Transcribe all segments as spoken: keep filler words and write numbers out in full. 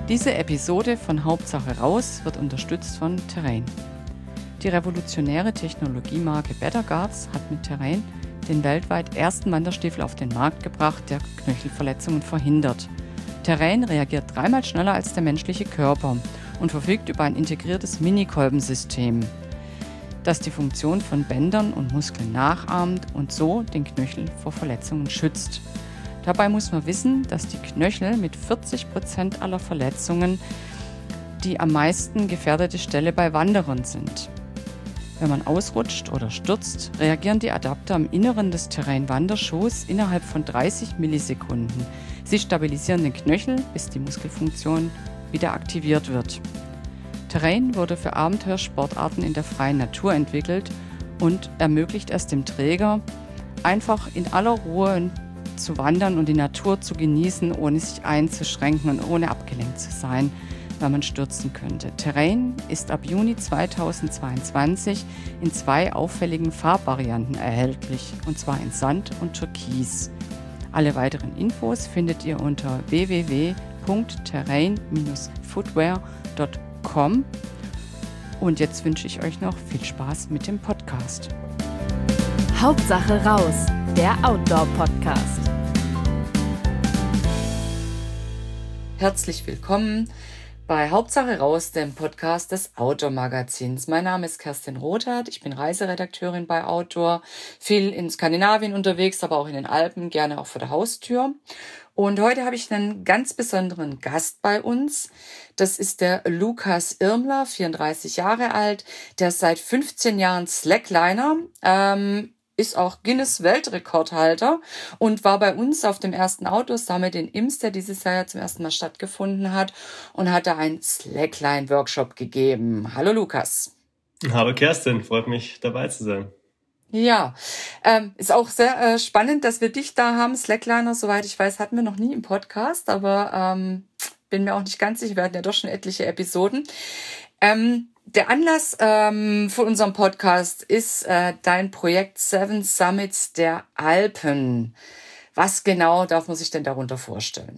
Diese Episode von Hauptsache raus wird unterstützt von Terrain. Die revolutionäre Technologiemarke Better Guards hat mit Terrain den weltweit ersten Wanderstiefel auf den Markt gebracht, der Knöchelverletzungen verhindert. Terrain reagiert dreimal schneller als der menschliche Körper und verfügt über ein integriertes Mini-Kolbensystem, das die Funktion von Bändern und Muskeln nachahmt und so den Knöchel vor Verletzungen schützt. Dabei muss man wissen, dass die Knöchel mit vierzig Prozent aller Verletzungen die am meisten gefährdete Stelle bei Wanderern sind. Wenn man ausrutscht oder stürzt, reagieren die Adapter am Inneren des Terrain-Wanderschuhs innerhalb von dreißig Millisekunden. Sie stabilisieren den Knöchel, bis die Muskelfunktion wieder aktiviert wird. Terrain wurde für Abenteuersportarten in der freien Natur entwickelt und ermöglicht es dem Träger, einfach in aller Ruhe zu wandern und die Natur zu genießen, ohne sich einzuschränken und ohne abgelenkt zu sein, weil man stürzen könnte. Terrain ist ab Juni zweitausendzweiundzwanzig in zwei auffälligen Farbvarianten erhältlich, und zwar in Sand und Türkis. Alle weiteren Infos findet ihr unter w w w punkt terrain Bindestrich footwear punkt com. Und jetzt wünsche ich euch noch viel Spaß mit dem Podcast. Hauptsache raus, der Outdoor-Podcast. Herzlich willkommen bei Hauptsache raus, dem Podcast des Outdoor-Magazins. Mein Name ist Kerstin Rothart, ich bin Reiseredakteurin bei Outdoor, viel in Skandinavien unterwegs, aber auch in den Alpen, gerne auch vor der Haustür. Und heute habe ich einen ganz besonderen Gast bei uns. Das ist der Lukas Irmler, vierunddreißig Jahre alt, der ist seit fünfzehn Jahren Slackliner, ähm, ist auch Guinness-Weltrekordhalter und war bei uns auf dem ersten Outdoor Summit in Imst, der dieses Jahr ja zum ersten Mal stattgefunden hat, und hat da einen Slackline-Workshop gegeben. Hallo Lukas. Hallo Kerstin, freut mich dabei zu sein. Ja, ähm, ist auch sehr äh, spannend, dass wir dich da haben. Slackliner, soweit ich weiß, hatten wir noch nie im Podcast, aber ähm, bin mir auch nicht ganz sicher, wir hatten ja doch schon etliche Episoden. Ähm, Der Anlass ähm, für unseren Podcast ist äh, dein Projekt Seven Summits der Alpen. Was genau darf man sich denn darunter vorstellen?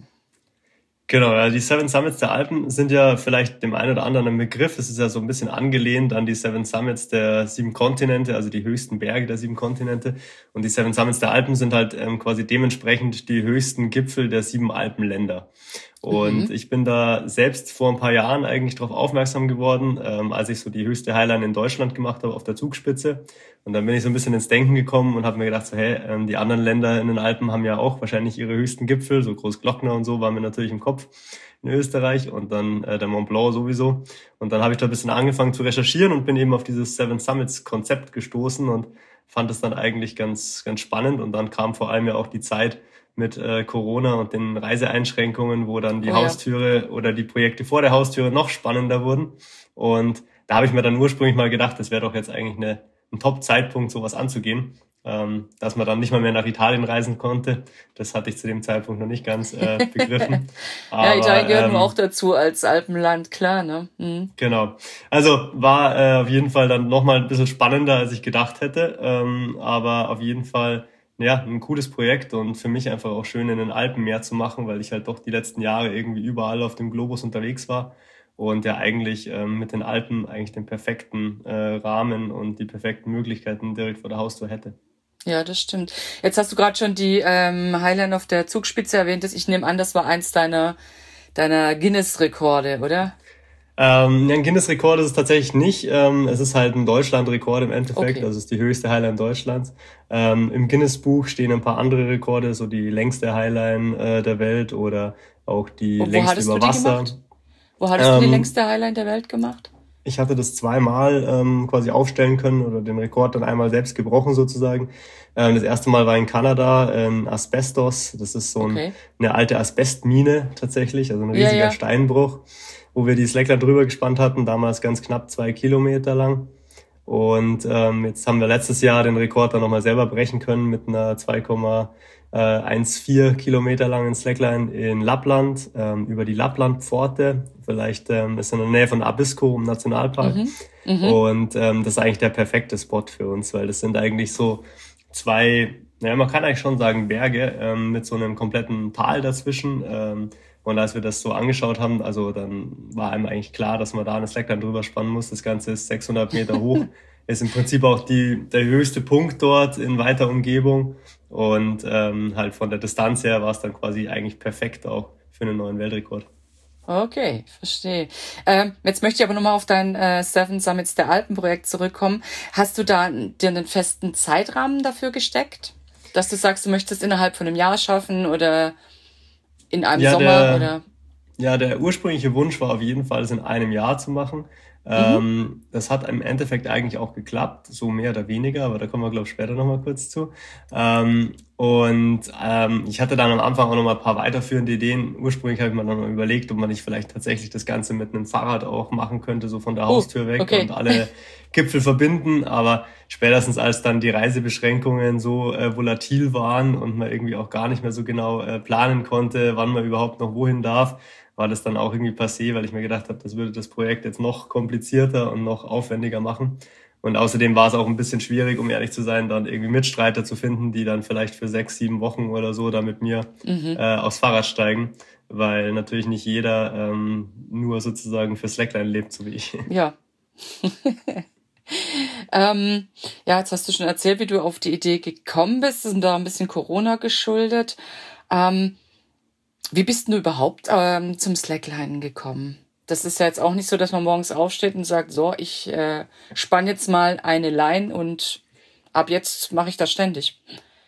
Genau, ja, die Seven Summits der Alpen sind ja vielleicht dem einen oder anderen ein Begriff. Es ist ja so ein bisschen angelehnt an die Seven Summits der sieben Kontinente, also die höchsten Berge der sieben Kontinente. Und die Seven Summits der Alpen sind halt ähm, quasi dementsprechend die höchsten Gipfel der sieben Alpenländer. Und mhm. ich bin da selbst vor ein paar Jahren eigentlich darauf aufmerksam geworden, ähm, als ich so die höchste Highline in Deutschland gemacht habe auf der Zugspitze. Und dann bin ich so ein bisschen ins Denken gekommen und habe mir gedacht, so hey, ähm, die anderen Länder in den Alpen haben ja auch wahrscheinlich ihre höchsten Gipfel, so Großglockner und so waren mir natürlich im Kopf in Österreich und dann äh, der Mont Blanc sowieso. Und dann habe ich da ein bisschen angefangen zu recherchieren und bin eben auf dieses Seven Summits Konzept gestoßen und fand es dann eigentlich ganz ganz spannend. Und dann kam vor allem ja auch die Zeit mit äh, Corona und den Reiseeinschränkungen, wo dann die oh, Haustüre ja. oder die Projekte vor der Haustüre noch spannender wurden. Und da habe ich mir dann ursprünglich mal gedacht, das wäre doch jetzt eigentlich eine, ein Top-Zeitpunkt, sowas anzugehen. Ähm, dass man dann nicht mal mehr nach Italien reisen konnte. Das hatte ich zu dem Zeitpunkt noch nicht ganz äh, begriffen. Aber, ja, Italien gehört ähm, nur auch dazu als Alpenland, klar, ne? Mhm. Genau. Also war äh, auf jeden Fall dann nochmal ein bisschen spannender, als ich gedacht hätte. Ähm, aber auf jeden Fall ja, ein cooles Projekt und für mich einfach auch schön in den Alpen mehr zu machen, weil ich halt doch die letzten Jahre irgendwie überall auf dem Globus unterwegs war und ja eigentlich ähm, mit den Alpen eigentlich den perfekten äh, Rahmen und die perfekten Möglichkeiten direkt vor der Haustür hätte. Ja, das stimmt. Jetzt hast du gerade schon die ähm, Highline auf der Zugspitze erwähnt. Ich nehme an, das war eins deiner, deiner Guinness-Rekorde, oder? Ähm, ein Guinness-Rekord ist es tatsächlich nicht. Ähm, es ist halt ein Deutschland-Rekord im Endeffekt. Okay. Also es ist die höchste Highline Deutschlands. Ähm, Im Guinness-Buch stehen ein paar andere Rekorde, so die längste Highline äh, der Welt oder auch die Und längste über Wasser. Wo hattest ähm, du die längste Highline der Welt gemacht? Ich hatte das zweimal ähm, quasi aufstellen können oder den Rekord dann einmal selbst gebrochen sozusagen. Ähm, das erste Mal war in Kanada in Asbestos. Das ist so ein, okay. eine alte Asbestmine tatsächlich, also ein riesiger ja, ja. Steinbruch, wo wir die Slackline drüber gespannt hatten, damals ganz knapp zwei Kilometer lang. Und ähm, jetzt haben wir letztes Jahr den Rekord dann nochmal selber brechen können mit einer zwei Komma vierzehn Kilometer langen Slackline in Lappland, ähm, über die Lapplandpforte. Vielleicht ähm, ist in der Nähe von Abisko im Nationalpark. Mhm. Mhm. Und ähm, das ist eigentlich der perfekte Spot für uns, weil das sind eigentlich so zwei naja, man kann eigentlich schon sagen Berge ähm, mit so einem kompletten Tal dazwischen. Ähm, und als wir das so angeschaut haben, also dann war einem eigentlich klar, dass man da eine Slackline drüber spannen muss. Das Ganze ist sechshundert Meter hoch, ist im Prinzip auch die der höchste Punkt dort in weiter Umgebung. Und ähm, halt von der Distanz her war es dann quasi eigentlich perfekt auch für einen neuen Weltrekord. Okay, verstehe. Ähm, jetzt möchte ich aber nochmal auf dein äh, Seven Summits der Alpen-Projekt zurückkommen. Hast du da dir einen festen Zeitrahmen dafür gesteckt? Dass du sagst, du möchtest innerhalb von einem Jahr schaffen oder in einem ja, Sommer? Der, oder? Ja, der ursprüngliche Wunsch war auf jeden Fall, es in einem Jahr zu machen. Mhm. Ähm, das hat im Endeffekt eigentlich auch geklappt, so mehr oder weniger, aber da kommen wir, glaube ich, später nochmal kurz zu. Ähm, und ähm, ich hatte dann am Anfang auch nochmal ein paar weiterführende Ideen. Ursprünglich habe ich mir dann mal überlegt, ob man nicht vielleicht tatsächlich das Ganze mit einem Fahrrad auch machen könnte, so von der Haustür weg, okay, und alle Gipfel verbinden. Aber spätestens als dann die Reisebeschränkungen so äh, volatil waren und man irgendwie auch gar nicht mehr so genau äh, planen konnte, wann man überhaupt noch wohin darf, war das dann auch irgendwie passé, weil ich mir gedacht habe, das würde das Projekt jetzt noch komplizierter und noch aufwendiger machen. Und außerdem war es auch ein bisschen schwierig, um ehrlich zu sein, dann irgendwie Mitstreiter zu finden, die dann vielleicht für sechs, sieben Wochen oder so da mit mir mhm. äh, aufs Fahrrad steigen, weil natürlich nicht jeder ähm, nur sozusagen für Slackline lebt, so wie ich. Ja. ähm, ja, jetzt hast du schon erzählt, wie du auf die Idee gekommen bist. Das ist da ein bisschen Corona geschuldet. Ähm, Wie bist du überhaupt ähm, zum Slacklinen gekommen? Das ist ja jetzt auch nicht so, dass man morgens aufsteht und sagt, so, ich äh, spann jetzt mal eine Line und ab jetzt mache ich das ständig.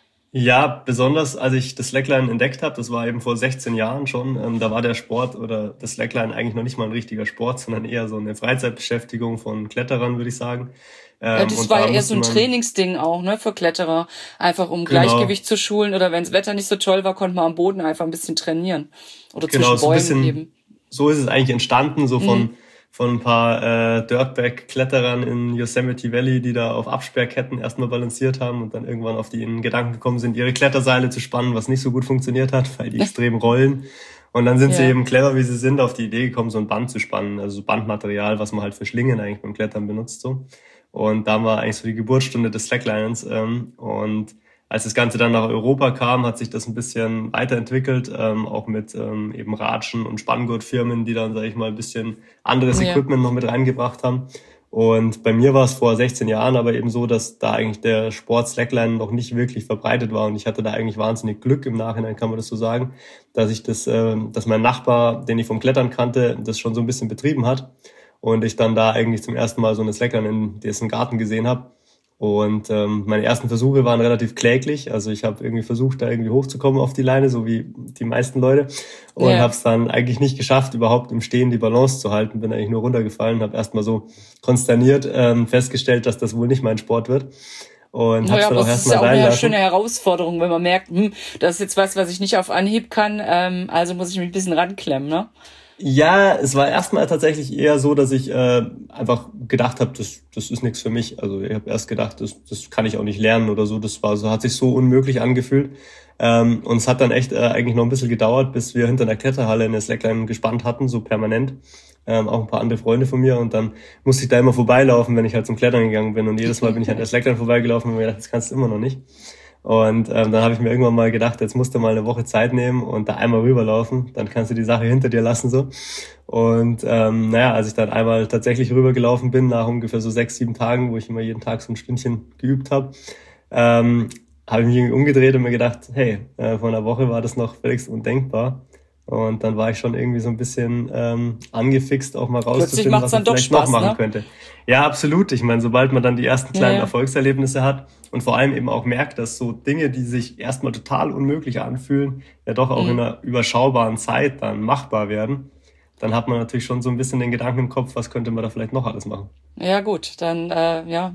Ja, besonders als ich das Slackline entdeckt habe, das war eben vor sechzehn Jahren schon, ähm, da war der Sport oder das Slackline eigentlich noch nicht mal ein richtiger Sport, sondern eher so eine Freizeitbeschäftigung von Kletterern, würde ich sagen. Ja, das war ja eher so ein Trainingsding auch, ne, für Kletterer. Einfach um genau. Gleichgewicht zu schulen oder wenn das Wetter nicht so toll war, konnte man am Boden einfach ein bisschen trainieren. Oder genau, zwischen so Bäumen bisschen, eben. So ist es eigentlich entstanden, so von, mhm. von ein paar äh, Dirtbag-Kletterern in Yosemite Valley, die da auf Absperrketten erstmal balanciert haben und dann irgendwann auf die in Gedanken gekommen sind, ihre Kletterseile zu spannen, was nicht so gut funktioniert hat, weil die extrem rollen. Und dann sind ja. sie eben clever, wie sie sind, auf die Idee gekommen, so ein Band zu spannen, also so Bandmaterial, was man halt für Schlingen eigentlich beim Klettern benutzt, so. Und da war eigentlich so die Geburtsstunde des Slacklinens. Ähm, und als das Ganze dann nach Europa kam, hat sich das ein bisschen weiterentwickelt, ähm, auch mit ähm, eben Ratschen und Spanngurtfirmen, die dann, sage ich mal, ein bisschen anderes ja. Equipment noch mit reingebracht haben. Und bei mir war es vor sechzehn Jahren aber eben so, dass da eigentlich der Sport Slackline noch nicht wirklich verbreitet war. Und ich hatte da eigentlich wahnsinnig Glück, im Nachhinein kann man das so sagen, dass ich das, äh, dass mein Nachbar, den ich vom Klettern kannte, das schon so ein bisschen betrieben hat. Und ich dann da eigentlich zum ersten Mal so eine Slackline in dessen Garten gesehen habe. Und ähm, meine ersten Versuche waren relativ kläglich. Also ich habe irgendwie versucht, da irgendwie hochzukommen auf die Leine, so wie die meisten Leute. Und yeah. habe es dann eigentlich nicht geschafft, überhaupt im Stehen die Balance zu halten. Bin eigentlich nur runtergefallen, habe erstmal so konsterniert ähm, festgestellt, dass das wohl nicht mein Sport wird. Und naja, hab's dann auch erstmal sein lassen. Das ist ja auch eine schöne Herausforderung, wenn man merkt, hm, das ist jetzt was, was ich nicht auf Anhieb kann. Ähm, also muss ich mich ein bisschen ranklemmen, ne? Ja, es war erstmal tatsächlich eher so, dass ich äh, einfach gedacht habe, das das ist nichts für mich. Also ich habe erst gedacht, das das kann ich auch nicht lernen oder so. Das war so, hat sich so unmöglich angefühlt. Ähm, und es hat dann echt äh, eigentlich noch ein bisschen gedauert, bis wir hinter einer Kletterhalle eine Slackline gespannt hatten, so permanent. Ähm, auch ein paar andere Freunde von mir. Und dann musste ich da immer vorbeilaufen, wenn ich halt zum Klettern gegangen bin. Und jedes Mal bin ich an der Slackline vorbeigelaufen und mir gedacht, das kannst du immer noch nicht. Und ähm, dann habe ich mir irgendwann mal gedacht, jetzt musst du mal eine Woche Zeit nehmen und da einmal rüberlaufen, dann kannst du die Sache hinter dir lassen so. Und ähm, naja, als ich dann einmal tatsächlich rübergelaufen bin, nach ungefähr so sechs, sieben Tagen, wo ich immer jeden Tag so ein Stündchen geübt habe, ähm, habe ich mich irgendwie umgedreht und mir gedacht, hey, äh, vor einer Woche war das noch völlig undenkbar. Und dann war ich schon irgendwie so ein bisschen ähm, angefixt, auch mal rauszufinden, was man vielleicht Spaß, noch machen ne? könnte. Ja, absolut. Ich meine, sobald man dann die ersten kleinen ja, ja. Erfolgserlebnisse hat und vor allem eben auch merkt, dass so Dinge, die sich erstmal total unmöglich anfühlen, ja doch auch mhm. in einer überschaubaren Zeit dann machbar werden, dann hat man natürlich schon so ein bisschen den Gedanken im Kopf, was könnte man da vielleicht noch alles machen. Ja gut, dann äh, ja,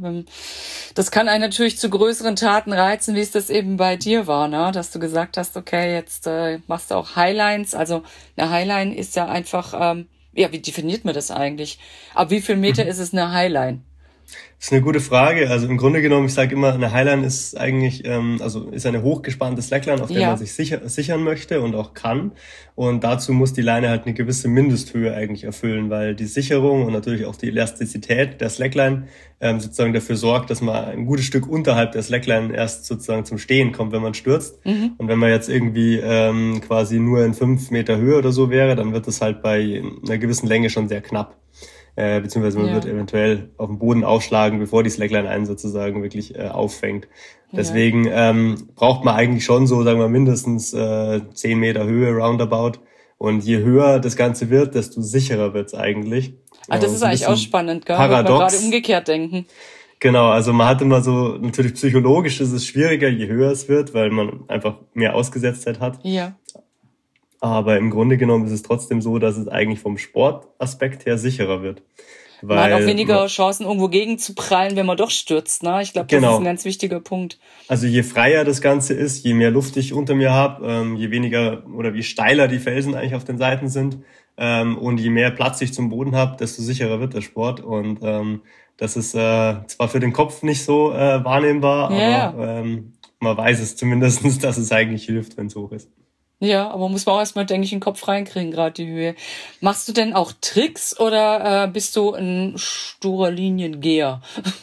das kann einen natürlich zu größeren Taten reizen, wie es das eben bei dir war, ne? Dass du gesagt hast, okay, jetzt äh, machst du auch Highlines. Also eine Highline ist ja einfach, ähm, ja, wie definiert man das eigentlich? Ab wie viel Meter mhm. ist es eine Highline? Das ist eine gute Frage. Also im Grunde genommen, ich sage immer, eine Highline ist eigentlich, ähm, also ist eine hochgespannte Slackline, auf der Ja. man sich sicher, sichern möchte und auch kann. Und dazu muss die Leine halt eine gewisse Mindesthöhe eigentlich erfüllen, weil die Sicherung und natürlich auch die Elastizität der Slackline ähm, sozusagen dafür sorgt, dass man ein gutes Stück unterhalb der Slackline erst sozusagen zum Stehen kommt, wenn man stürzt. Mhm. Und wenn man jetzt irgendwie ähm, quasi nur in fünf Meter Höhe oder so wäre, dann wird es halt bei einer gewissen Länge schon sehr knapp. Äh, beziehungsweise man Ja. wird eventuell auf den Boden aufschlagen, bevor die Slackline einen sozusagen wirklich äh, auffängt. Deswegen ähm, braucht man eigentlich schon so, sagen wir, mindestens äh, zehn Meter Höhe roundabout. Und je höher das Ganze wird, desto sicherer wird's eigentlich. Ah, das Äh, ist so ein eigentlich auch bisschen spannend, gell? Würde man paradox. gerade umgekehrt denken. Genau, also man hat immer so, natürlich psychologisch ist es schwieriger, je höher es wird, weil man einfach mehr Ausgesetztheit hat. Ja. Aber im Grunde genommen ist es trotzdem so, dass es eigentlich vom Sportaspekt her sicherer wird. Man hat auch Weil weniger man- Chancen, irgendwo gegen zu prallen, wenn man doch stürzt. Ne? Ich glaube, das Genau. ist ein ganz wichtiger Punkt. Also je freier das Ganze ist, je mehr Luft ich unter mir habe, ähm, je weniger oder wie steiler die Felsen eigentlich auf den Seiten sind ähm, und je mehr Platz ich zum Boden habe, desto sicherer wird der Sport. Und ähm, das ist äh, zwar für den Kopf nicht so äh, wahrnehmbar, Ja, aber ähm, man weiß es zumindest, dass es eigentlich hilft, wenn es hoch ist. Ja, aber muss man auch erstmal, denke ich, in den Kopf reinkriegen, gerade die Höhe. Machst du denn auch Tricks oder äh, bist du ein sturer Liniengeher?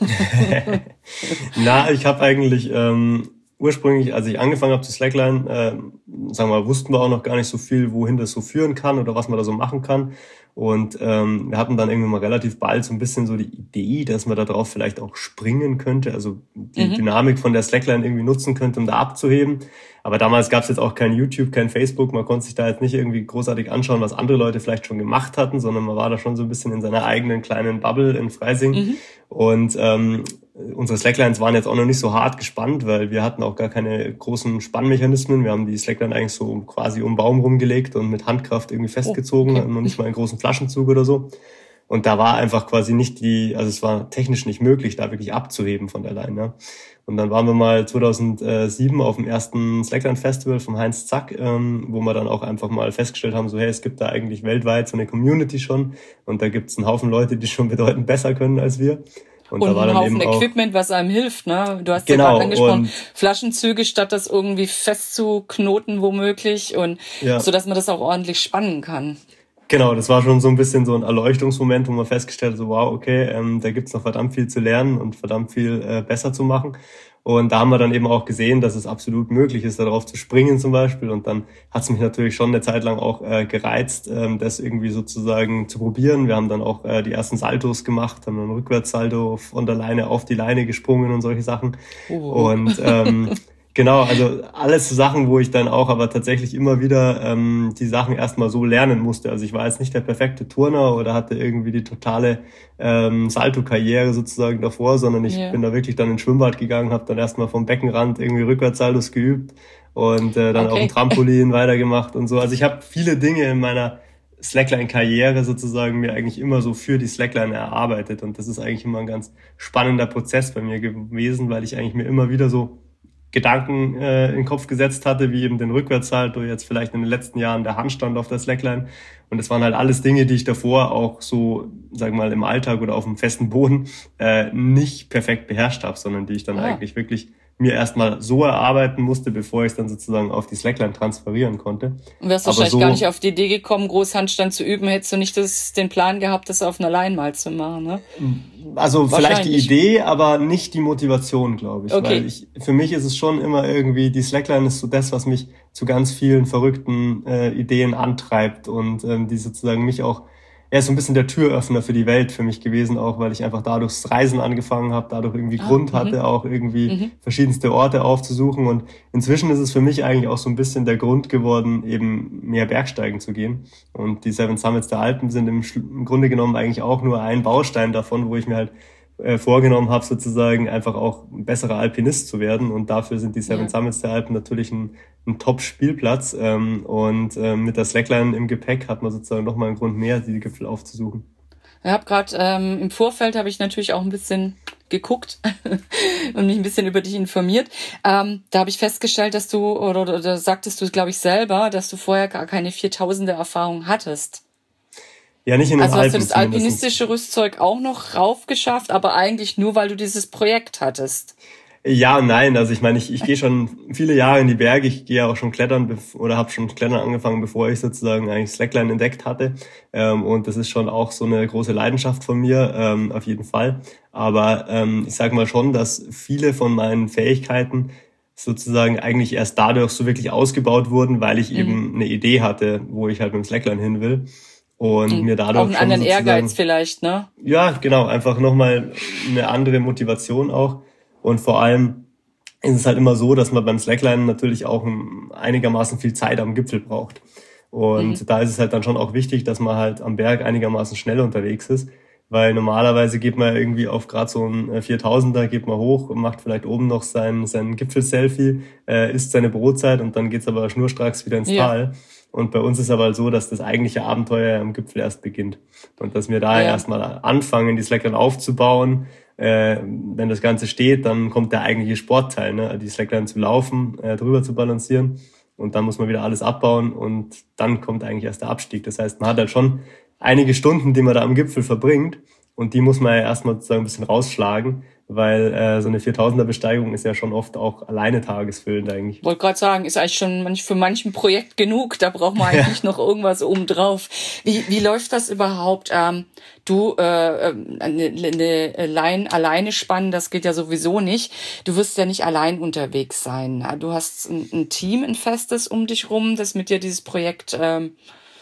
Na, ich habe eigentlich ähm, ursprünglich, als ich angefangen habe zu Slackline, äh, sagen wir mal, wussten wir auch noch gar nicht so viel, wohin das so führen kann oder was man da so machen kann. Und ähm, wir hatten dann irgendwann mal relativ bald so ein bisschen so die Idee, dass man da drauf vielleicht auch springen könnte, also die Mhm. Dynamik von der Slackline irgendwie nutzen könnte, um da abzuheben. Aber damals gab es jetzt auch kein YouTube, kein Facebook, man konnte sich da jetzt nicht irgendwie großartig anschauen, was andere Leute vielleicht schon gemacht hatten, sondern man war da schon so ein bisschen in seiner eigenen kleinen Bubble in Freising. Mhm. Und ähm, unsere Slacklines waren jetzt auch noch nicht so hart gespannt, weil wir hatten auch gar keine großen Spannmechanismen. Wir haben die Slackline eigentlich so quasi um den Baum rumgelegt und mit Handkraft irgendwie festgezogen, Oh, okay. noch nicht mal einen großen Flaschenzug oder so. Und da war einfach quasi nicht die, also es war technisch nicht möglich, da wirklich abzuheben von der Leine. Ja. Und dann waren wir mal zweitausendsieben auf dem ersten Slackline-Festival vom Heinz Zack, ähm, wo wir dann auch einfach mal festgestellt haben, so hey, es gibt da eigentlich weltweit so eine Community schon und da gibt's einen Haufen Leute, die schon bedeutend besser können als wir. Und da war ein dann Haufen eben auch, Equipment, was einem hilft. Ne? Du hast Genau, ja gerade angesprochen, und- Flaschenzüge, statt das irgendwie festzuknoten womöglich und Ja. so, dass man das auch ordentlich spannen kann. Genau, das war schon so ein bisschen so ein Erleuchtungsmoment, wo man festgestellt hat, so wow, okay, ähm, da gibt's noch verdammt viel zu lernen und verdammt viel äh, besser zu machen. Und da haben wir dann eben auch gesehen, dass es absolut möglich ist, darauf zu springen zum Beispiel. Und dann hat's mich natürlich schon eine Zeit lang auch äh, gereizt, ähm, das irgendwie sozusagen zu probieren. Wir haben dann auch äh, die ersten Saltos gemacht, haben dann Rückwärtssalto von der Leine auf die Leine gesprungen und solche Sachen. Oh. Und ähm, genau, also alles so Sachen, wo ich dann auch aber tatsächlich immer wieder ähm, die Sachen erstmal so lernen musste. Also ich war jetzt nicht der perfekte Turner oder hatte irgendwie die totale ähm, Salto-Karriere sozusagen davor, sondern ich Ja. bin da wirklich dann ins Schwimmbad gegangen, habe dann erstmal vom Beckenrand irgendwie Rückwärtssaltos geübt und äh, dann Okay. auf dem Trampolin weitergemacht und so. Also ich habe viele Dinge in meiner Slackline-Karriere sozusagen mir eigentlich immer so für die Slackline erarbeitet und das ist eigentlich immer ein ganz spannender Prozess bei mir gewesen, weil ich eigentlich mir immer wieder so Gedanken äh, in den Kopf gesetzt hatte, wie eben den Rückwärtssalto, jetzt vielleicht in den letzten Jahren der Handstand auf der Slackline. Und das waren halt alles Dinge, die ich davor auch so, sagen wir mal, im Alltag oder auf dem festen Boden äh, nicht perfekt beherrscht habe, sondern die ich dann Ah. eigentlich wirklich mir erstmal so erarbeiten musste, bevor ich es dann sozusagen auf die Slackline transferieren konnte. Und wärst Aber wahrscheinlich so- gar nicht auf die Idee gekommen, Großhandstand zu üben, hättest du nicht das, den Plan gehabt, das auf einer Line mal zu machen, ne? Also vielleicht die Wahrscheinlich. Idee, aber nicht die Motivation, glaube ich. Okay. Weil ich, für mich ist es schon immer irgendwie, die Slackline ist so das, was mich zu ganz vielen verrückten äh, Ideen antreibt und ähm, die sozusagen mich auch, er ist so ein bisschen der Türöffner für die Welt für mich gewesen, auch weil ich einfach dadurch das Reisen angefangen habe, dadurch irgendwie Ah, Grund mhm. hatte, auch irgendwie Mhm. verschiedenste Orte aufzusuchen. Und inzwischen ist es für mich eigentlich auch so ein bisschen der Grund geworden, eben mehr Bergsteigen zu gehen. Und die Seven Summits der Alpen sind im, Schlu- im Grunde genommen eigentlich auch nur ein Baustein davon, wo ich mir halt äh, vorgenommen habe, sozusagen einfach auch ein besserer Alpinist zu werden. Und dafür sind die Seven Ja. Summits der Alpen natürlich ein, ein Top-Spielplatz. Ähm, und ähm, mit der Slackline im Gepäck hat man sozusagen nochmal einen Grund mehr, die Gipfel aufzusuchen. Ich habe gerade ähm, im Vorfeld habe ich natürlich auch ein bisschen geguckt und mich ein bisschen über dich informiert. Ähm, da habe ich festgestellt, dass du, oder, oder, oder sagtest du, glaube ich, selber, dass du vorher gar keine viertausender Erfahrung hattest. Ja, nicht in den Also Alpen. hast du das alpinistische Rüstzeug auch noch raufgeschafft, aber eigentlich nur, weil du dieses Projekt hattest. Ja und nein, also ich meine, ich, ich gehe schon viele Jahre in die Berge, ich gehe auch schon klettern oder habe schon klettern angefangen, bevor ich sozusagen eigentlich Slackline entdeckt hatte, ähm, und das ist schon auch so eine große Leidenschaft von mir, ähm, auf jeden Fall, aber ähm, ich sage mal schon, dass viele von meinen Fähigkeiten sozusagen eigentlich erst dadurch so wirklich ausgebaut wurden, weil ich mhm. eben eine Idee hatte, wo ich halt mit dem Slackline hin will. Und mhm. mir dadurch auch einen schon anderen Ehrgeiz vielleicht, ne? Ja, genau, einfach nochmal eine andere Motivation auch. Und vor allem ist es halt immer so, dass man beim Slackline natürlich auch einigermaßen viel Zeit am Gipfel braucht. Und mhm. da ist es halt dann schon auch wichtig, dass man halt am Berg einigermaßen schnell unterwegs ist. Weil normalerweise geht man irgendwie auf gerade so ein viertausender, geht man hoch und macht vielleicht oben noch sein, sein Gipfel-Selfie, äh, isst seine Brotzeit und dann geht's aber schnurstracks wieder ins ja. Tal. Und bei uns ist aber halt so, dass das eigentliche Abenteuer am Gipfel erst beginnt. Und dass wir da ja. erstmal anfangen, die Slackline aufzubauen. Äh, wenn das Ganze steht, dann kommt der eigentliche Sportteil, ne? Die Slackline zu laufen, äh, drüber zu balancieren. Und dann muss man wieder alles abbauen und dann kommt eigentlich erst der Abstieg. Das heißt, man hat halt schon einige Stunden, die man da am Gipfel verbringt. Und die muss man ja erstmal sozusagen ein bisschen rausschlagen, weil äh, so eine viertausender Besteigung ist ja schon oft auch alleine tagesfüllend eigentlich. Ich wollte gerade sagen, ist eigentlich schon manch, für manchen Projekt genug, da braucht man eigentlich ja. noch irgendwas obendrauf. Wie wie läuft das überhaupt? Ähm, du, äh, eine, eine Line alleine spannen, das geht ja sowieso nicht. Du wirst ja nicht allein unterwegs sein. Du hast ein, ein Team, ein festes um dich rum, das mit dir dieses Projekt ähm,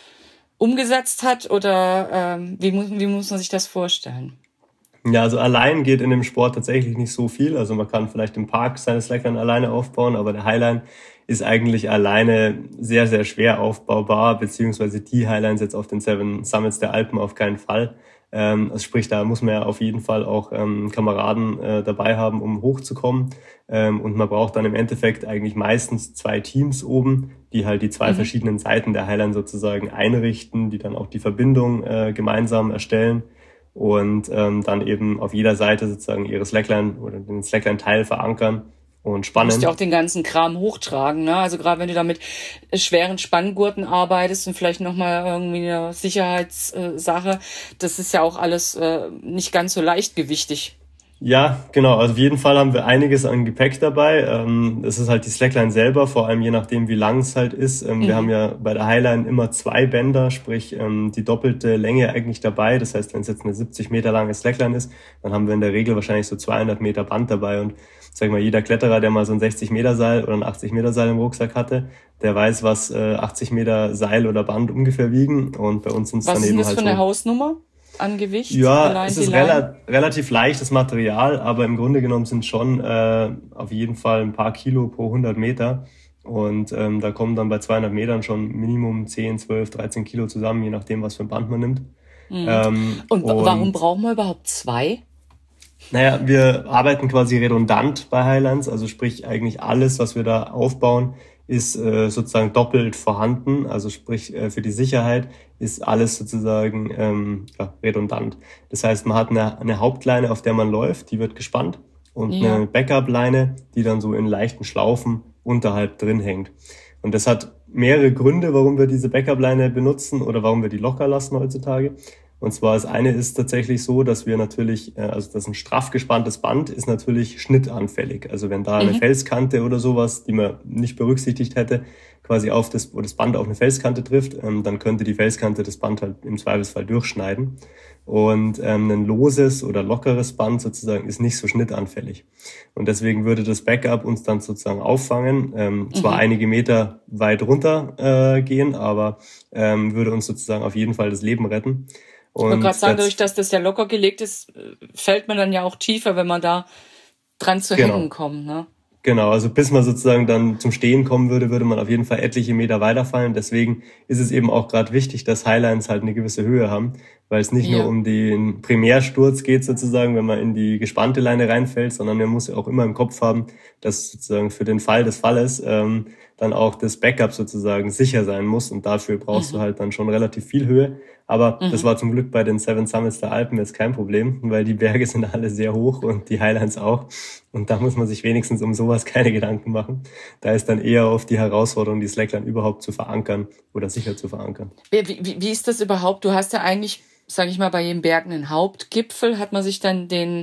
umgesetzt hat, oder ähm, wie, muss, wie muss man sich das vorstellen? Ja, also allein geht in dem Sport tatsächlich nicht so viel. Also man kann vielleicht im Park seine Slackline alleine aufbauen, aber der Highline ist eigentlich alleine sehr, sehr schwer aufbaubar, beziehungsweise die Highlines jetzt auf den Seven Summits der Alpen auf keinen Fall. Ähm, also sprich, da muss man ja auf jeden Fall auch ähm, Kameraden äh, dabei haben, um hochzukommen. Ähm, und man braucht dann im Endeffekt eigentlich meistens zwei Teams oben, die halt die zwei mhm. verschiedenen Seiten der Highline sozusagen einrichten, die dann auch die Verbindung äh, gemeinsam erstellen und ähm, dann eben auf jeder Seite sozusagen ihre Slackline oder den Slackline-Teil verankern und spannen. Du musst ja auch den ganzen Kram hochtragen, ne? Also gerade wenn du da mit schweren Spanngurten arbeitest und vielleicht nochmal irgendwie eine Sicherheitssache, das ist ja auch alles äh, nicht ganz so leichtgewichtig. Ja, genau. Also auf jeden Fall haben wir einiges an Gepäck dabei. Ähm, das ist halt die Slackline selber, vor allem je nachdem, wie lang es halt ist. Ähm, mhm. Wir haben ja bei der Highline immer zwei Bänder, sprich ähm, die doppelte Länge eigentlich dabei. Das heißt, wenn es jetzt eine siebzig Meter lange Slackline ist, dann haben wir in der Regel wahrscheinlich so zweihundert Meter Band dabei. Und sag ich mal, jeder Kletterer, der mal so ein sechzig Meter Seil oder ein achtzig Meter Seil im Rucksack hatte, der weiß, was äh, achtzig Meter Seil oder Band ungefähr wiegen. Und bei uns sind es dann eben halt so... Was ist das für eine Hausnummer? An Gewicht? Ja, es ist rela- relativ leichtes Material, aber im Grunde genommen sind schon äh, auf jeden Fall ein paar Kilo pro hundert Meter. Und ähm, da kommen dann bei zweihundert Metern schon Minimum zehn, zwölf, dreizehn Kilo zusammen, je nachdem, was für ein Band man nimmt. Mhm. Ähm, und, und warum brauchen wir überhaupt zwei? Naja, wir arbeiten quasi redundant bei Highlands, also sprich eigentlich alles, was wir da aufbauen, ist äh, sozusagen doppelt vorhanden, also sprich äh, für die Sicherheit ist alles sozusagen ähm, ja, redundant. Das heißt, man hat eine, eine Hauptleine, auf der man läuft, die wird gespannt und ja. eine Backup-Leine, die dann so in leichten Schlaufen unterhalb drin hängt. Und das hat mehrere Gründe, warum wir diese Backup-Leine benutzen oder warum wir die locker lassen heutzutage. Und zwar das eine ist tatsächlich so, dass wir natürlich, also das ein straff gespanntes Band ist natürlich schnittanfällig. Also wenn da eine mhm. Felskante oder sowas, die man nicht berücksichtigt hätte, quasi auf das, wo das Band auf eine Felskante trifft, ähm, dann könnte die Felskante das Band halt im Zweifelsfall durchschneiden. Und ähm, ein loses oder lockeres Band sozusagen ist nicht so schnittanfällig. Und deswegen würde das Backup uns dann sozusagen auffangen, ähm, mhm. zwar einige Meter weit runter äh, gehen, aber ähm, würde uns sozusagen auf jeden Fall das Leben retten. Und ich wollte gerade sagen, dadurch, dass das ja locker gelegt ist, fällt man dann ja auch tiefer, wenn man da dran zu genau. hängen kommt, ne? Genau, also bis man sozusagen dann zum Stehen kommen würde, würde man auf jeden Fall etliche Meter weiterfallen. Deswegen ist es eben auch gerade wichtig, dass Highlines halt eine gewisse Höhe haben, weil es nicht ja. nur um den Primärsturz geht sozusagen, wenn man in die gespannte Leine reinfällt, sondern man muss ja auch immer im Kopf haben, dass sozusagen für den Fall des Falles, ähm, dann auch das Backup sozusagen sicher sein muss und dafür brauchst mhm. du halt dann schon relativ viel Höhe. Aber mhm. das war zum Glück bei den Seven Summits der Alpen jetzt kein Problem, weil die Berge sind alle sehr hoch und die Highlands auch. Und da muss man sich wenigstens um sowas keine Gedanken machen. Da ist dann eher oft die Herausforderung, die Slackline überhaupt zu verankern oder sicher zu verankern. Wie, wie, wie ist das überhaupt? Du hast ja eigentlich, sage ich mal, bei jedem Berg einen Hauptgipfel. Hat man sich dann den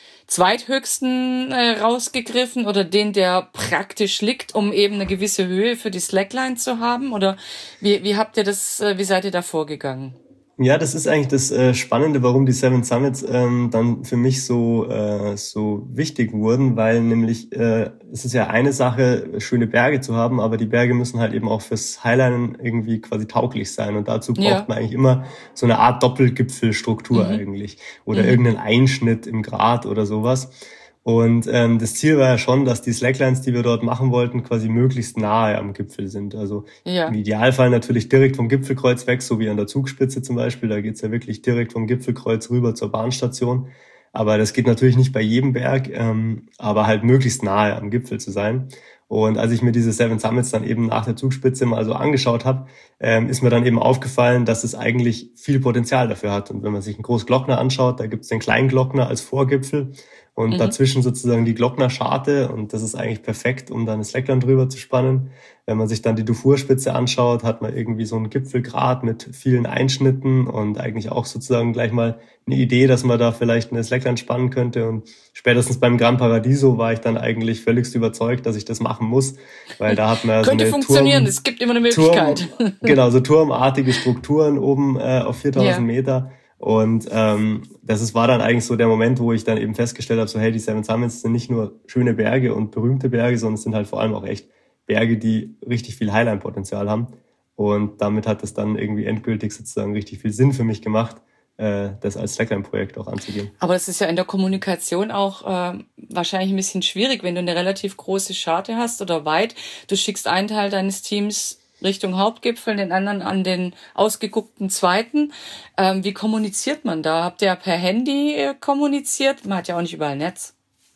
zweithöchsten äh, rausgegriffen oder den, der praktisch liegt, um eben eine gewisse Höhe für die Slackline zu haben? Oder wie, wie habt ihr das, äh, wie seid ihr da vorgegangen? Ja, das ist eigentlich das äh, Spannende, warum die Seven Summits ähm, dann für mich so äh, so wichtig wurden, weil nämlich äh, es ist ja eine Sache, schöne Berge zu haben, aber die Berge müssen halt eben auch fürs Highlinen irgendwie quasi tauglich sein und dazu braucht ja. man eigentlich immer so eine Art Doppelgipfelstruktur mhm. eigentlich oder mhm. irgendeinen Einschnitt im Grat oder sowas. Und ähm, das Ziel war ja schon, dass die Slacklines, die wir dort machen wollten, quasi möglichst nahe am Gipfel sind. Also ja. im Idealfall natürlich direkt vom Gipfelkreuz weg, so wie an der Zugspitze zum Beispiel. Da geht's ja wirklich direkt vom Gipfelkreuz rüber zur Bahnstation. Aber das geht natürlich nicht bei jedem Berg, ähm, aber halt möglichst nahe am Gipfel zu sein. Und als ich mir diese Seven Summits dann eben nach der Zugspitze mal so angeschaut habe, ähm, ist mir dann eben aufgefallen, dass es eigentlich viel Potenzial dafür hat. Und wenn man sich einen Großglockner anschaut, da gibt's den Kleinglockner als Vorgipfel. Und mhm. dazwischen sozusagen die Glocknerscharte und das ist eigentlich perfekt, um dann eine Slackline drüber zu spannen. Wenn man sich dann die Dufourspitze anschaut, hat man irgendwie so einen Gipfelgrat mit vielen Einschnitten und eigentlich auch sozusagen gleich mal eine Idee, dass man da vielleicht eine Slackline spannen könnte. Und spätestens beim Gran Paradiso war ich dann eigentlich völligst überzeugt, dass ich das machen muss, weil da hat man ja so eine könnte funktionieren, Turm, es gibt immer eine Möglichkeit. Turm, genau, so turmartige Strukturen oben äh, auf viertausend ja. Meter. Und ähm, das ist, war dann eigentlich so der Moment, wo ich dann eben festgestellt habe, so hey, die Seven Summits sind nicht nur schöne Berge und berühmte Berge, sondern es sind halt vor allem auch echt Berge, die richtig viel Highline-Potenzial haben. Und damit hat es dann irgendwie endgültig sozusagen richtig viel Sinn für mich gemacht, äh, das als Slackline-Projekt auch anzugehen. Aber das ist ja in der Kommunikation auch äh, wahrscheinlich ein bisschen schwierig, wenn du eine relativ große Scharte hast oder weit. Du schickst einen Teil deines Teams Richtung Hauptgipfel, den anderen an den ausgeguckten zweiten. Ähm, wie kommuniziert man da? Habt ihr per Handy äh, kommuniziert? Man hat ja auch nicht überall Netz.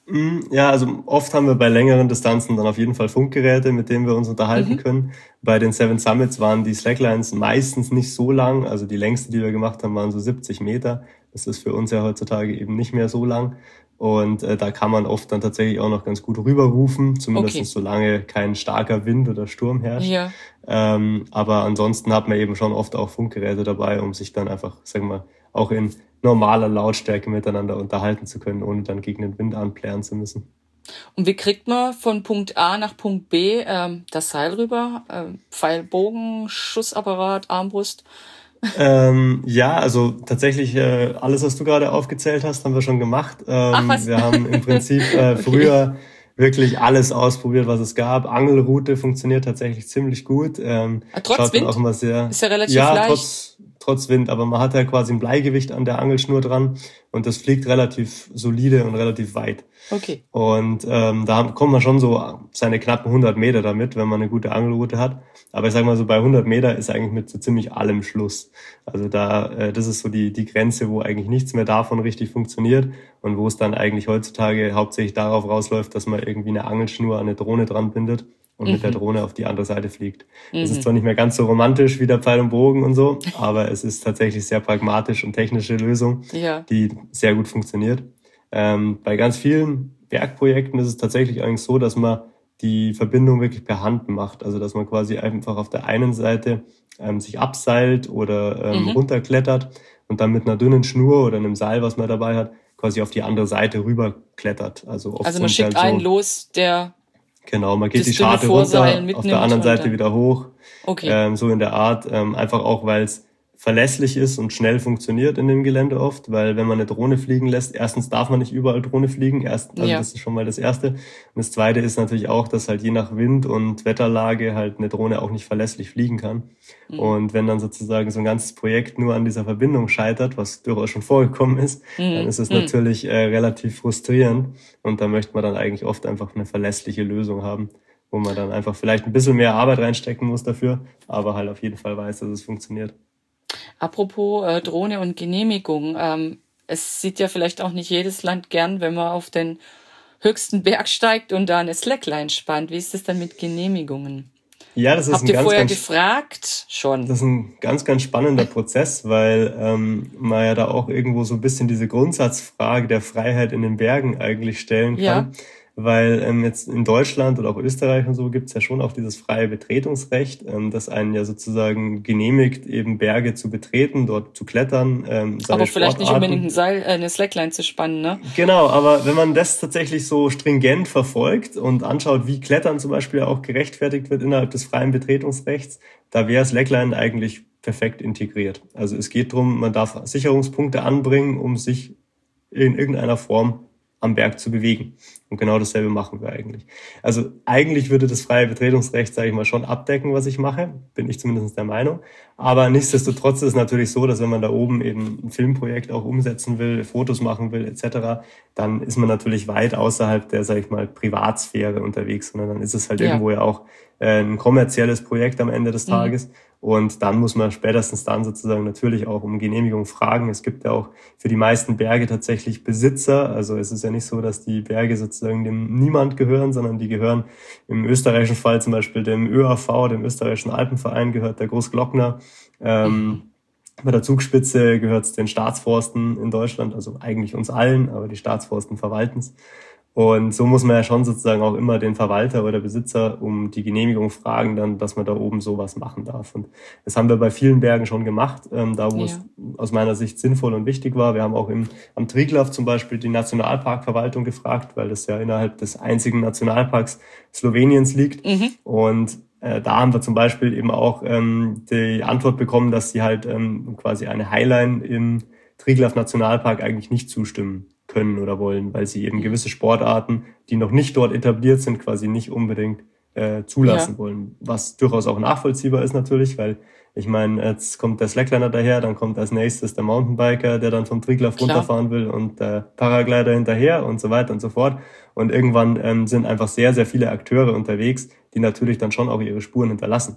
Ja, also oft haben wir bei längeren Distanzen dann auf jeden Fall Funkgeräte, mit denen wir uns unterhalten mhm. können. Bei den Seven Summits waren die Slacklines meistens nicht so lang. Also die längste, die wir gemacht haben, waren so siebzig Meter. Das ist für uns ja heutzutage eben nicht mehr so lang. Und äh, da kann man oft dann tatsächlich auch noch ganz gut rüberrufen, zumindest okay. solange kein starker Wind oder Sturm herrscht. Ja. Ähm, aber ansonsten hat man eben schon oft auch Funkgeräte dabei, um sich dann einfach, sagen wir mal, auch in normaler Lautstärke miteinander unterhalten zu können, ohne dann gegen den Wind anplären zu müssen. Und wie kriegt man von Punkt A nach Punkt B ähm, das Seil rüber? Ähm, Pfeil, Bogen, Schussapparat, Armbrust? ähm, ja, also tatsächlich äh, alles, was du gerade aufgezählt hast, haben wir schon gemacht. Ähm, Ach, was? Wir haben im Prinzip äh, okay. früher wirklich alles ausprobiert, was es gab. Angelroute funktioniert tatsächlich ziemlich gut. Ähm, trotz Wind? Auch immer sehr, ist ja relativ ja, leicht. Trotz, trotz Wind, aber man hat ja quasi ein Bleigewicht an der Angelschnur dran und das fliegt relativ solide und relativ weit. Okay. Und ähm, da kommt man schon so seine knappen hundert Meter damit, wenn man eine gute Angelroute hat. Aber ich sag mal so, bei hundert Meter ist eigentlich mit so ziemlich allem Schluss. Also da, äh, das ist so die die Grenze, wo eigentlich nichts mehr davon richtig funktioniert und wo es dann eigentlich heutzutage hauptsächlich darauf rausläuft, dass man irgendwie eine Angelschnur an eine Drohne dran bindet und mhm. mit der Drohne auf die andere Seite fliegt. Mhm. Das ist zwar nicht mehr ganz so romantisch wie der Pfeil und Bogen und so, aber es ist tatsächlich sehr pragmatisch und technische Lösung, ja. die sehr gut funktioniert. Ähm, bei ganz vielen Bergprojekten ist es tatsächlich eigentlich so, dass man die Verbindung wirklich per Hand macht. Also dass man quasi einfach auf der einen Seite ähm, sich abseilt oder ähm, mhm. runterklettert und dann mit einer dünnen Schnur oder einem Seil, was man dabei hat, quasi auf die andere Seite rüberklettert. Also, oft also man schickt halt so, einen los, der genau, man geht die Scharte runter, auf der anderen Seite dann wieder hoch. Okay. Ähm, so in der Art, ähm, einfach auch, weil es verlässlich ist und schnell funktioniert in dem Gelände oft, weil wenn man eine Drohne fliegen lässt, erstens darf man nicht überall Drohne fliegen, erst, also ja. das ist schon mal das Erste. Und das Zweite ist natürlich auch, dass halt je nach Wind und Wetterlage halt eine Drohne auch nicht verlässlich fliegen kann. Mhm. Und wenn dann sozusagen so ein ganzes Projekt nur an dieser Verbindung scheitert, was durchaus schon vorgekommen ist, mhm. dann ist es mhm. natürlich äh, relativ frustrierend und da möchte man dann eigentlich oft einfach eine verlässliche Lösung haben, wo man dann einfach vielleicht ein bisschen mehr Arbeit reinstecken muss dafür, aber halt auf jeden Fall weiß, dass es funktioniert. Apropos äh, Drohne und Genehmigung, ähm, es sieht ja vielleicht auch nicht jedes Land gern, wenn man auf den höchsten Berg steigt und da eine Slackline spannt. Wie ist das dann mit Genehmigungen? Ja, das ist Habt ein ihr ganz, vorher ganz, gefragt? Schon. Das ist ein ganz, ganz spannender Prozess, weil ähm, man ja da auch irgendwo so ein bisschen diese Grundsatzfrage der Freiheit in den Bergen eigentlich stellen kann. Ja. Weil ähm, jetzt in Deutschland oder auch Österreich und so gibt's ja schon auch dieses freie Betretungsrecht, ähm, das einen ja sozusagen genehmigt, eben Berge zu betreten, dort zu klettern. Ähm, seine Aber vielleicht nicht Sportarten. unbedingt ein Seil, äh, eine Slackline zu spannen, ne? Genau, aber wenn man das tatsächlich so stringent verfolgt und anschaut, wie Klettern zum Beispiel auch gerechtfertigt wird innerhalb des freien Betretungsrechts, da wäre Slackline eigentlich perfekt integriert. Also es geht darum, man darf Sicherungspunkte anbringen, um sich in irgendeiner Form am Berg zu bewegen. Und genau dasselbe machen wir eigentlich. Also eigentlich würde das freie Betretungsrecht, sage ich mal, schon abdecken, was ich mache. Bin ich zumindest der Meinung. Aber nichtsdestotrotz ist es natürlich so, dass wenn man da oben eben ein Filmprojekt auch umsetzen will, Fotos machen will et cetera, dann ist man natürlich weit außerhalb der, sage ich mal, Privatsphäre unterwegs. Sondern dann ist es halt ja. irgendwo ja auch äh, ein kommerzielles Projekt am Ende des Tages. Mhm. Und dann muss man spätestens dann sozusagen natürlich auch um Genehmigung fragen. Es gibt ja auch für die meisten Berge tatsächlich Besitzer. Also es ist ja nicht so, dass die Berge sozusagen dem Niemand gehören, sondern die gehören im österreichischen Fall zum Beispiel dem ÖAV, dem österreichischen Alpenverein, gehört der Großglockner. Ähm, bei der Zugspitze gehört es den Staatsforsten in Deutschland, also eigentlich uns allen, aber die Staatsforsten verwalten es. Und so muss man ja schon sozusagen auch immer den Verwalter oder Besitzer um die Genehmigung fragen, dann, dass man da oben sowas machen darf. Und das haben wir bei vielen Bergen schon gemacht, ähm, da wo ja. es aus meiner Sicht sinnvoll und wichtig war. Wir haben auch im, am Triglav zum Beispiel die Nationalparkverwaltung gefragt, weil das ja innerhalb des einzigen Nationalparks Sloweniens liegt. Mhm. Und äh, da haben wir zum Beispiel eben auch ähm, die Antwort bekommen, dass sie halt ähm, quasi eine Highline im Triglav Nationalpark eigentlich nicht zustimmen können oder wollen, weil sie eben gewisse Sportarten, die noch nicht dort etabliert sind, quasi nicht unbedingt äh, zulassen ja. wollen. Was durchaus auch nachvollziehbar ist natürlich, weil ich meine, jetzt kommt der Slackliner daher, dann kommt als nächstes der Mountainbiker, der dann vom Triglav runterfahren will und der Paraglider hinterher und so weiter und so fort. Und irgendwann ähm, sind einfach sehr, sehr viele Akteure unterwegs, die natürlich dann schon auch ihre Spuren hinterlassen.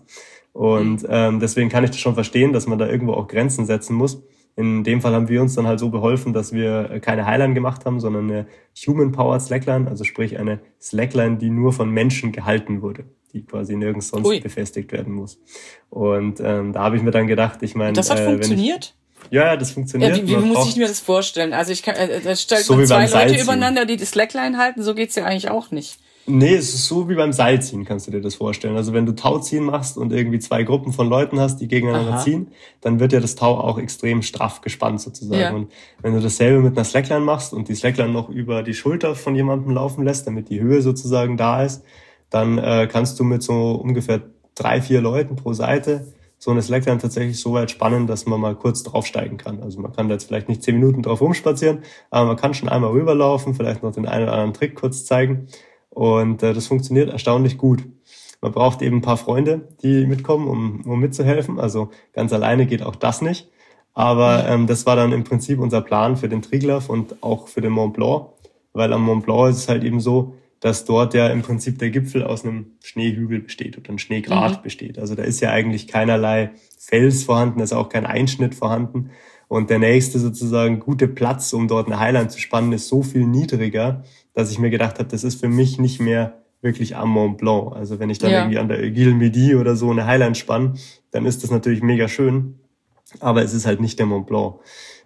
Und ähm, deswegen kann ich das schon verstehen, dass man da irgendwo auch Grenzen setzen muss. In dem Fall haben wir uns dann halt so beholfen, dass wir keine Highline gemacht haben, sondern eine Human-Powered Slackline, also sprich eine Slackline, die nur von Menschen gehalten wurde, die quasi nirgends sonst Ui. befestigt werden muss. Und ähm, da habe ich mir dann gedacht, ich meine... Das hat äh, funktioniert? Ich, ja, ja, das funktioniert. Ja, wie wie muss ich mir das vorstellen? Also ich kann, äh, da stellt so man zwei Leute übereinander, die die Slackline halten, so geht's ja eigentlich auch nicht. Nee, es ist so wie beim Seilziehen, kannst du dir das vorstellen. Also wenn du Tauziehen machst und irgendwie zwei Gruppen von Leuten hast, die gegeneinander Aha. ziehen, dann wird ja das Tau auch extrem straff gespannt sozusagen. Ja. Und wenn du dasselbe mit einer Slackline machst und die Slackline noch über die Schulter von jemandem laufen lässt, damit die Höhe sozusagen da ist, dann äh, kannst du mit so ungefähr drei, vier Leuten pro Seite so eine Slackline tatsächlich so weit spannen, dass man mal kurz draufsteigen kann. Also man kann da jetzt vielleicht nicht zehn Minuten drauf rumspazieren, aber man kann schon einmal rüberlaufen, vielleicht noch den einen oder anderen Trick kurz zeigen. Und äh, das funktioniert erstaunlich gut. Man braucht eben ein paar Freunde, die mitkommen, um, um mitzuhelfen. Also ganz alleine geht auch das nicht. Aber ähm, das war dann im Prinzip unser Plan für den Triglav und auch für den Mont Blanc. Weil am Mont Blanc ist es halt eben so, dass dort ja im Prinzip der Gipfel aus einem Schneehügel besteht oder ein Schneegrat mhm. besteht. Also da ist ja eigentlich keinerlei Fels vorhanden, ist auch kein Einschnitt vorhanden. Und der nächste sozusagen gute Platz, um dort eine Highline zu spannen, ist so viel niedriger, dass ich mir gedacht habe, das ist für mich nicht mehr wirklich am Mont Blanc. Also wenn ich dann ja. irgendwie an der Aiguille Midi oder so eine Highline spanne, dann ist das natürlich mega schön, aber es ist halt nicht der Mont Blanc.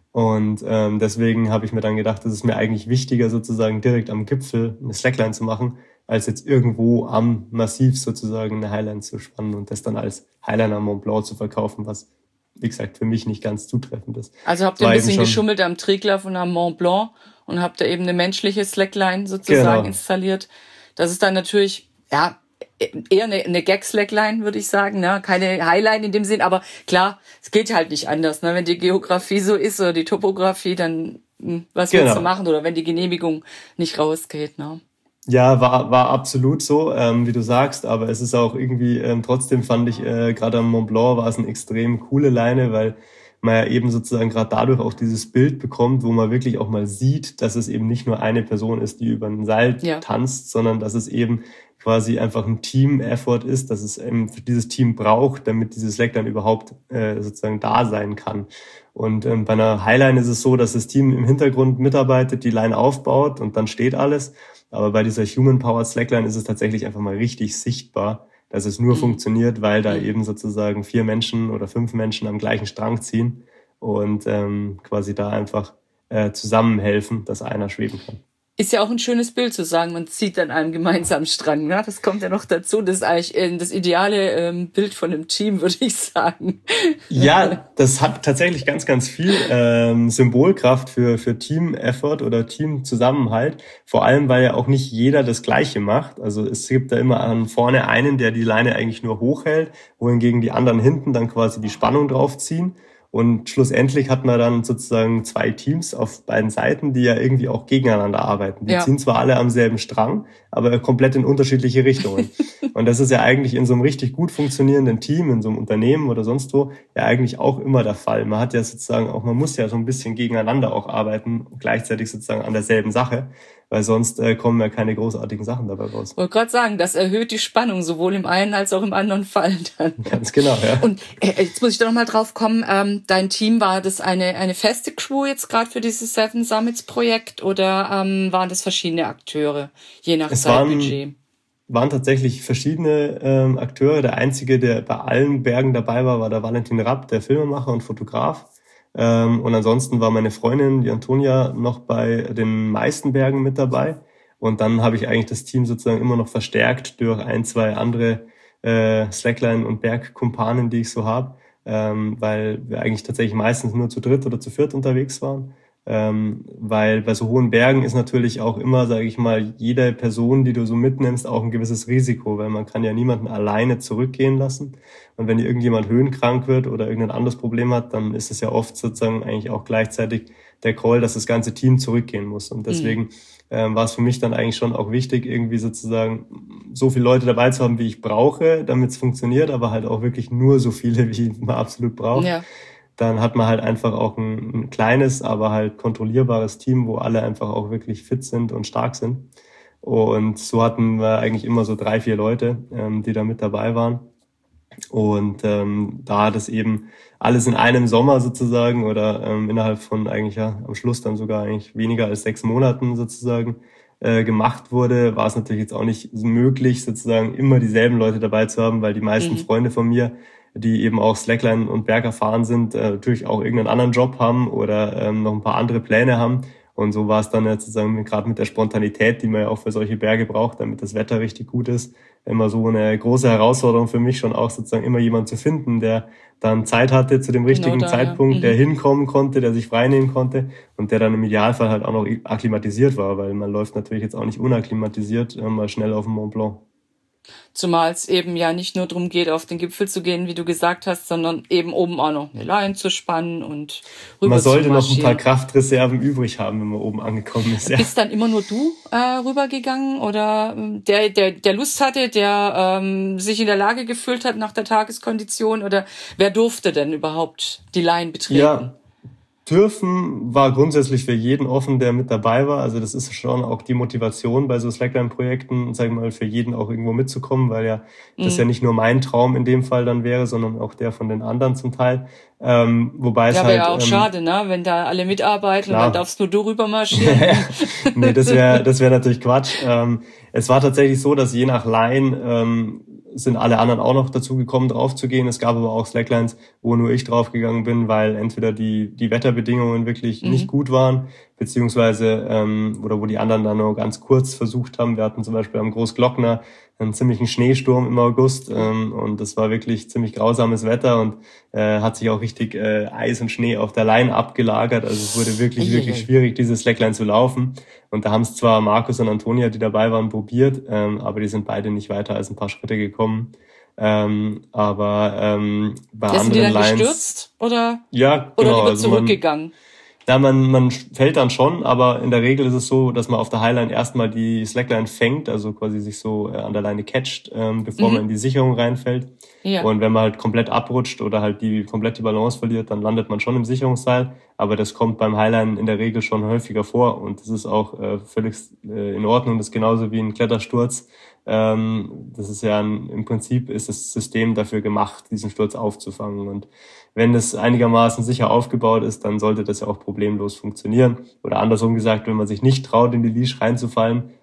Und ähm, deswegen habe ich mir dann gedacht, das ist mir eigentlich wichtiger, sozusagen direkt am Gipfel eine Slackline zu machen, als jetzt irgendwo am Massiv sozusagen eine Highline zu spannen und das dann als Highline am Mont Blanc zu verkaufen, was, wie gesagt, für mich nicht ganz zutreffend ist. Also habt ihr ein bisschen geschummelt am Triglav und am Mont Blanc und habt da eben eine menschliche Slackline sozusagen genau. installiert. Das ist dann natürlich, ja, eher eine, eine Gag-Slackline, würde ich sagen, ne? Keine Highline in dem Sinn, aber klar, es geht halt nicht anders, ne? Wenn die Geografie so ist oder die Topografie, dann was genau. willst du machen? Oder wenn die Genehmigung nicht rausgeht, ne? Ja, war war absolut so, ähm, wie du sagst, aber es ist auch irgendwie, ähm, trotzdem fand ich, äh, gerade am Mont Blanc war es eine extrem coole Leine, weil man ja eben sozusagen gerade dadurch auch dieses Bild bekommt, wo man wirklich auch mal sieht, dass es eben nicht nur eine Person ist, die über ein Seil ja. tanzt, sondern dass es eben quasi einfach ein Team-Effort ist, dass es eben dieses Team braucht, damit dieses Slackline überhaupt äh, sozusagen da sein kann. Und ähm, bei einer Highline ist es so, dass das Team im Hintergrund mitarbeitet, die Line aufbaut und dann steht alles. Aber bei dieser Human-Powered Slackline ist es tatsächlich einfach mal richtig sichtbar, dass es nur Mhm. funktioniert, weil da Mhm. eben sozusagen vier Menschen oder fünf Menschen am gleichen Strang ziehen und ähm, quasi da einfach äh, zusammenhelfen, dass einer schweben kann. Ist ja auch ein schönes Bild zu sagen, man zieht an einem gemeinsamen Strang. Ne? Das kommt ja noch dazu. Das ist eigentlich äh, das ideale ähm, Bild von einem Team, würde ich sagen. Ja, das hat tatsächlich ganz, ganz viel ähm, Symbolkraft für für Team-Effort oder Team-Zusammenhalt. Vor allem, weil ja auch nicht jeder das Gleiche macht. Also es gibt da immer an vorne einen, der die Leine eigentlich nur hochhält, wohingegen die anderen hinten dann quasi die Spannung draufziehen. Und schlussendlich hat man dann sozusagen zwei Teams auf beiden Seiten, die ja irgendwie auch gegeneinander arbeiten. Die Ja. ziehen zwar alle am selben Strang, aber komplett in unterschiedliche Richtungen. Und das ist ja eigentlich in so einem richtig gut funktionierenden Team, in so einem Unternehmen oder sonst wo, ja eigentlich auch immer der Fall. Man hat ja sozusagen auch, man muss ja so ein bisschen gegeneinander auch arbeiten, gleichzeitig sozusagen an derselben Sache, weil sonst äh, kommen ja keine großartigen Sachen dabei raus. Ich wollte gerade sagen, das erhöht die Spannung, sowohl im einen als auch im anderen Fall dann. Ganz genau, ja. Und äh, jetzt muss ich da noch mal drauf kommen, ähm, dein Team, war das eine eine feste Crew jetzt gerade für dieses Seven Summits Projekt oder ähm, waren das verschiedene Akteure, je nach Es waren- Zeitbudget? waren tatsächlich verschiedene ähm, Akteure. Der einzige, der bei allen Bergen dabei war, war der Valentin Rapp, der Filmemacher und Fotograf. Ähm, und ansonsten war meine Freundin, die Antonia, noch bei den meisten Bergen mit dabei. Und dann habe ich eigentlich das Team sozusagen immer noch verstärkt durch ein, zwei andere äh, Slackline- und Bergkumpanen, die ich so habe, ähm, weil wir eigentlich tatsächlich meistens nur zu dritt oder zu viert unterwegs waren. Ähm, weil bei so hohen Bergen ist natürlich auch immer, sage ich mal, jede Person, die du so mitnimmst, auch ein gewisses Risiko, weil man kann ja niemanden alleine zurückgehen lassen. Und wenn irgendjemand höhenkrank wird oder irgendein anderes Problem hat, dann ist es ja oft sozusagen eigentlich auch gleichzeitig der Call, dass das ganze Team zurückgehen muss. Und deswegen mhm. ähm, war es für mich dann eigentlich schon auch wichtig, irgendwie sozusagen so viele Leute dabei zu haben, wie ich brauche, damit es funktioniert, aber halt auch wirklich nur so viele, wie man absolut braucht. Ja. Dann hat man halt einfach auch ein, ein kleines, aber halt kontrollierbares Team, wo alle einfach auch wirklich fit sind und stark sind. Und so hatten wir eigentlich immer so drei, vier Leute, ähm, die da mit dabei waren. Und ähm, da das eben alles in einem Sommer sozusagen oder ähm, innerhalb von eigentlich ja am Schluss dann sogar eigentlich weniger als sechs Monaten sozusagen äh, gemacht wurde, war es natürlich jetzt auch nicht möglich, sozusagen immer dieselben Leute dabei zu haben, weil die meisten Mhm. Freunde von mir, die eben auch Slackline und Berg erfahren sind, äh, natürlich auch irgendeinen anderen Job haben oder ähm, noch ein paar andere Pläne haben. Und so war es dann jetzt sozusagen gerade mit der Spontanität, die man ja auch für solche Berge braucht, damit das Wetter richtig gut ist, immer so eine große Herausforderung für mich schon auch sozusagen immer jemanden zu finden, der dann Zeit hatte zu dem richtigen Genau da, Zeitpunkt, ja. Mhm. der hinkommen konnte, der sich freinehmen konnte und der dann im Idealfall halt auch noch akklimatisiert war, weil man läuft natürlich jetzt auch nicht unakklimatisiert äh, mal schnell auf den Mont Blanc. Zumal es eben ja nicht nur darum geht, auf den Gipfel zu gehen, wie du gesagt hast, sondern eben oben auch noch eine Leine zu spannen und rüber Man sollte zu noch ein paar marschieren. Kraftreserven übrig haben, wenn man oben angekommen ist. Ja. Bist dann immer nur du äh, rübergegangen oder ähm, der, der, der Lust hatte, der ähm, sich in der Lage gefühlt hat nach der Tageskondition oder wer durfte denn überhaupt die Leine betreten? Ja. Dürfen war grundsätzlich für jeden offen, der mit dabei war. Also das ist schon auch die Motivation bei so Slackline-Projekten, sag ich mal, für jeden auch irgendwo mitzukommen, weil ja das Mhm. ja nicht nur mein Traum in dem Fall dann wäre, sondern auch der von den anderen zum Teil. Ähm, wobei es Ja, halt wäre ja auch ähm, schade, ne? Wenn da alle mitarbeiten klar. und dann darfst nur du rüber marschieren. nee, das wäre das wäre natürlich Quatsch. Ähm, es war tatsächlich so, dass je nach Line ähm, sind alle anderen auch noch dazu gekommen, drauf zu gehen. Es gab aber auch Slacklines, wo nur ich draufgegangen bin, weil entweder die die Wetterbedingungen wirklich Mhm. nicht gut waren, beziehungsweise ähm, oder wo die anderen dann nur ganz kurz versucht haben. Wir hatten zum Beispiel am Großglockner einen ziemlichen Schneesturm im August ähm, und das war wirklich ziemlich grausames Wetter und äh, hat sich auch richtig äh, Eis und Schnee auf der Line abgelagert. Also es wurde wirklich, Eieiei. wirklich schwierig, diese Slackline zu laufen. Und da haben es zwar Markus und Antonia, die dabei waren, probiert, ähm, aber die sind beide nicht weiter als ein paar Schritte gekommen. Ähm, aber ähm, bei Ja, sind die anderen dann Lines... gestürzt oder, Ja, oder genau. lieber also man, zurückgegangen? ja, man, man fällt dann schon, aber in der Regel ist es so, dass man auf der Highline erstmal die Slackline fängt, also quasi sich so äh, an der Leine catcht, ähm, bevor Mhm. man in die Sicherung reinfällt. Ja. Und wenn man halt komplett abrutscht oder halt die komplett die Balance verliert, dann landet man schon im Sicherungsseil. Aber das kommt beim Highline in der Regel schon häufiger vor und das ist auch äh, völlig äh, in Ordnung. Das ist genauso wie ein Klettersturz. Ähm, das ist ja ein, im Prinzip ist das System dafür gemacht, diesen Sturz aufzufangen. Und wenn das einigermaßen sicher aufgebaut ist, dann sollte das ja auch problemlos funktionieren. Oder andersrum gesagt, wenn man sich nicht traut, in die Leash reinzufallen,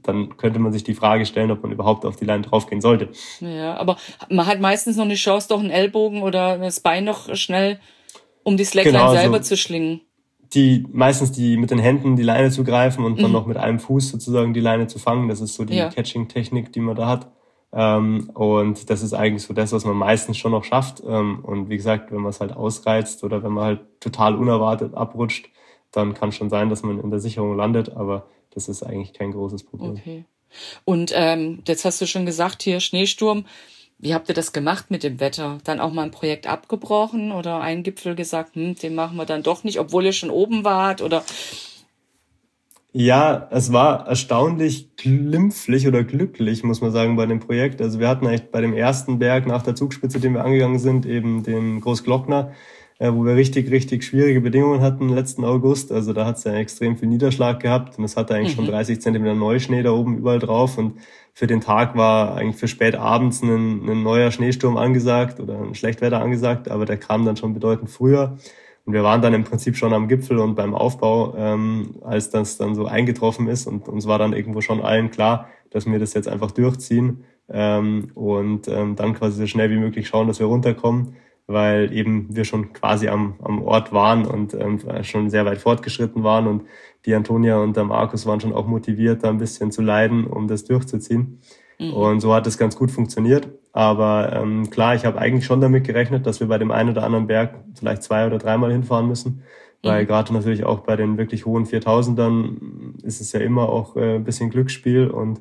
dann könnte man sich die Frage stellen, ob man überhaupt auf die Leine draufgehen sollte. Ja, aber man hat meistens noch eine Chance, doch einen Ellbogen oder das Bein noch schnell um die Slackline genau, selber also zu schlingen. Die meistens die mit den Händen die Leine zu greifen und dann mhm. noch mit einem Fuß sozusagen die Leine zu fangen. Das ist so die ja. Catching-Technik, die man da hat. Ähm, und das ist eigentlich so das, was man meistens schon noch schafft. Ähm, und wie gesagt, wenn man es halt ausreizt oder wenn man halt total unerwartet abrutscht, dann kann schon sein, dass man in der Sicherung landet. Aber das ist eigentlich kein großes Problem. Okay. Und ähm, jetzt hast du schon gesagt, hier Schneesturm. Wie habt ihr das gemacht mit dem Wetter? Dann auch mal ein Projekt abgebrochen oder einen Gipfel gesagt, hm, den machen wir dann doch nicht, obwohl ihr schon oben wart? Oder? Ja, es war erstaunlich glimpflich oder glücklich, muss man sagen, bei dem Projekt. Also wir hatten eigentlich bei dem ersten Berg nach der Zugspitze, den wir angegangen sind, eben den Großglockner, äh, wo wir richtig, richtig schwierige Bedingungen hatten letzten August. Also da hat es ja extrem viel Niederschlag gehabt und es hatte eigentlich mhm. schon dreißig Zentimeter Neuschnee da oben überall drauf. Und für den Tag war eigentlich für spät abends ein, ein neuer Schneesturm angesagt oder ein Schlechtwetter angesagt, aber der kam dann schon bedeutend früher. Und wir waren dann im Prinzip schon am Gipfel und beim Aufbau, ähm, als das dann so eingetroffen ist. Und uns war dann irgendwo schon allen klar, dass wir das jetzt einfach durchziehen ähm, und ähm, dann quasi so schnell wie möglich schauen, dass wir runterkommen, weil eben wir schon quasi am, am Ort waren und ähm, schon sehr weit fortgeschritten waren. Und die Antonia und der Markus waren schon auch motiviert, da ein bisschen zu leiden, um das durchzuziehen. Mhm. Und so hat es ganz gut funktioniert. Aber ähm, klar, ich habe eigentlich schon damit gerechnet, dass wir bei dem einen oder anderen Berg vielleicht zwei oder dreimal hinfahren müssen. Weil mhm. gerade natürlich auch bei den wirklich hohen viertausendern ist es ja immer auch äh, ein bisschen Glücksspiel und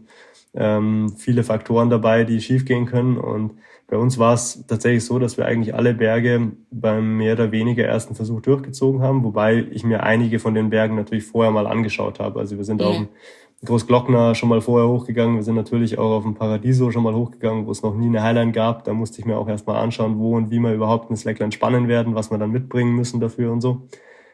ähm, viele Faktoren dabei, die schiefgehen können. Und bei uns war es tatsächlich so, dass wir eigentlich alle Berge beim mehr oder weniger ersten Versuch durchgezogen haben, wobei ich mir einige von den Bergen natürlich vorher mal angeschaut habe. Also wir sind mhm. auf dem Großglockner schon mal vorher hochgegangen, wir sind natürlich auch auf dem Paradiso schon mal hochgegangen, wo es noch nie eine Highline gab. Da musste ich mir auch erstmal anschauen, wo und wie wir überhaupt eine Slackline spannen werden, was wir dann mitbringen müssen dafür und so.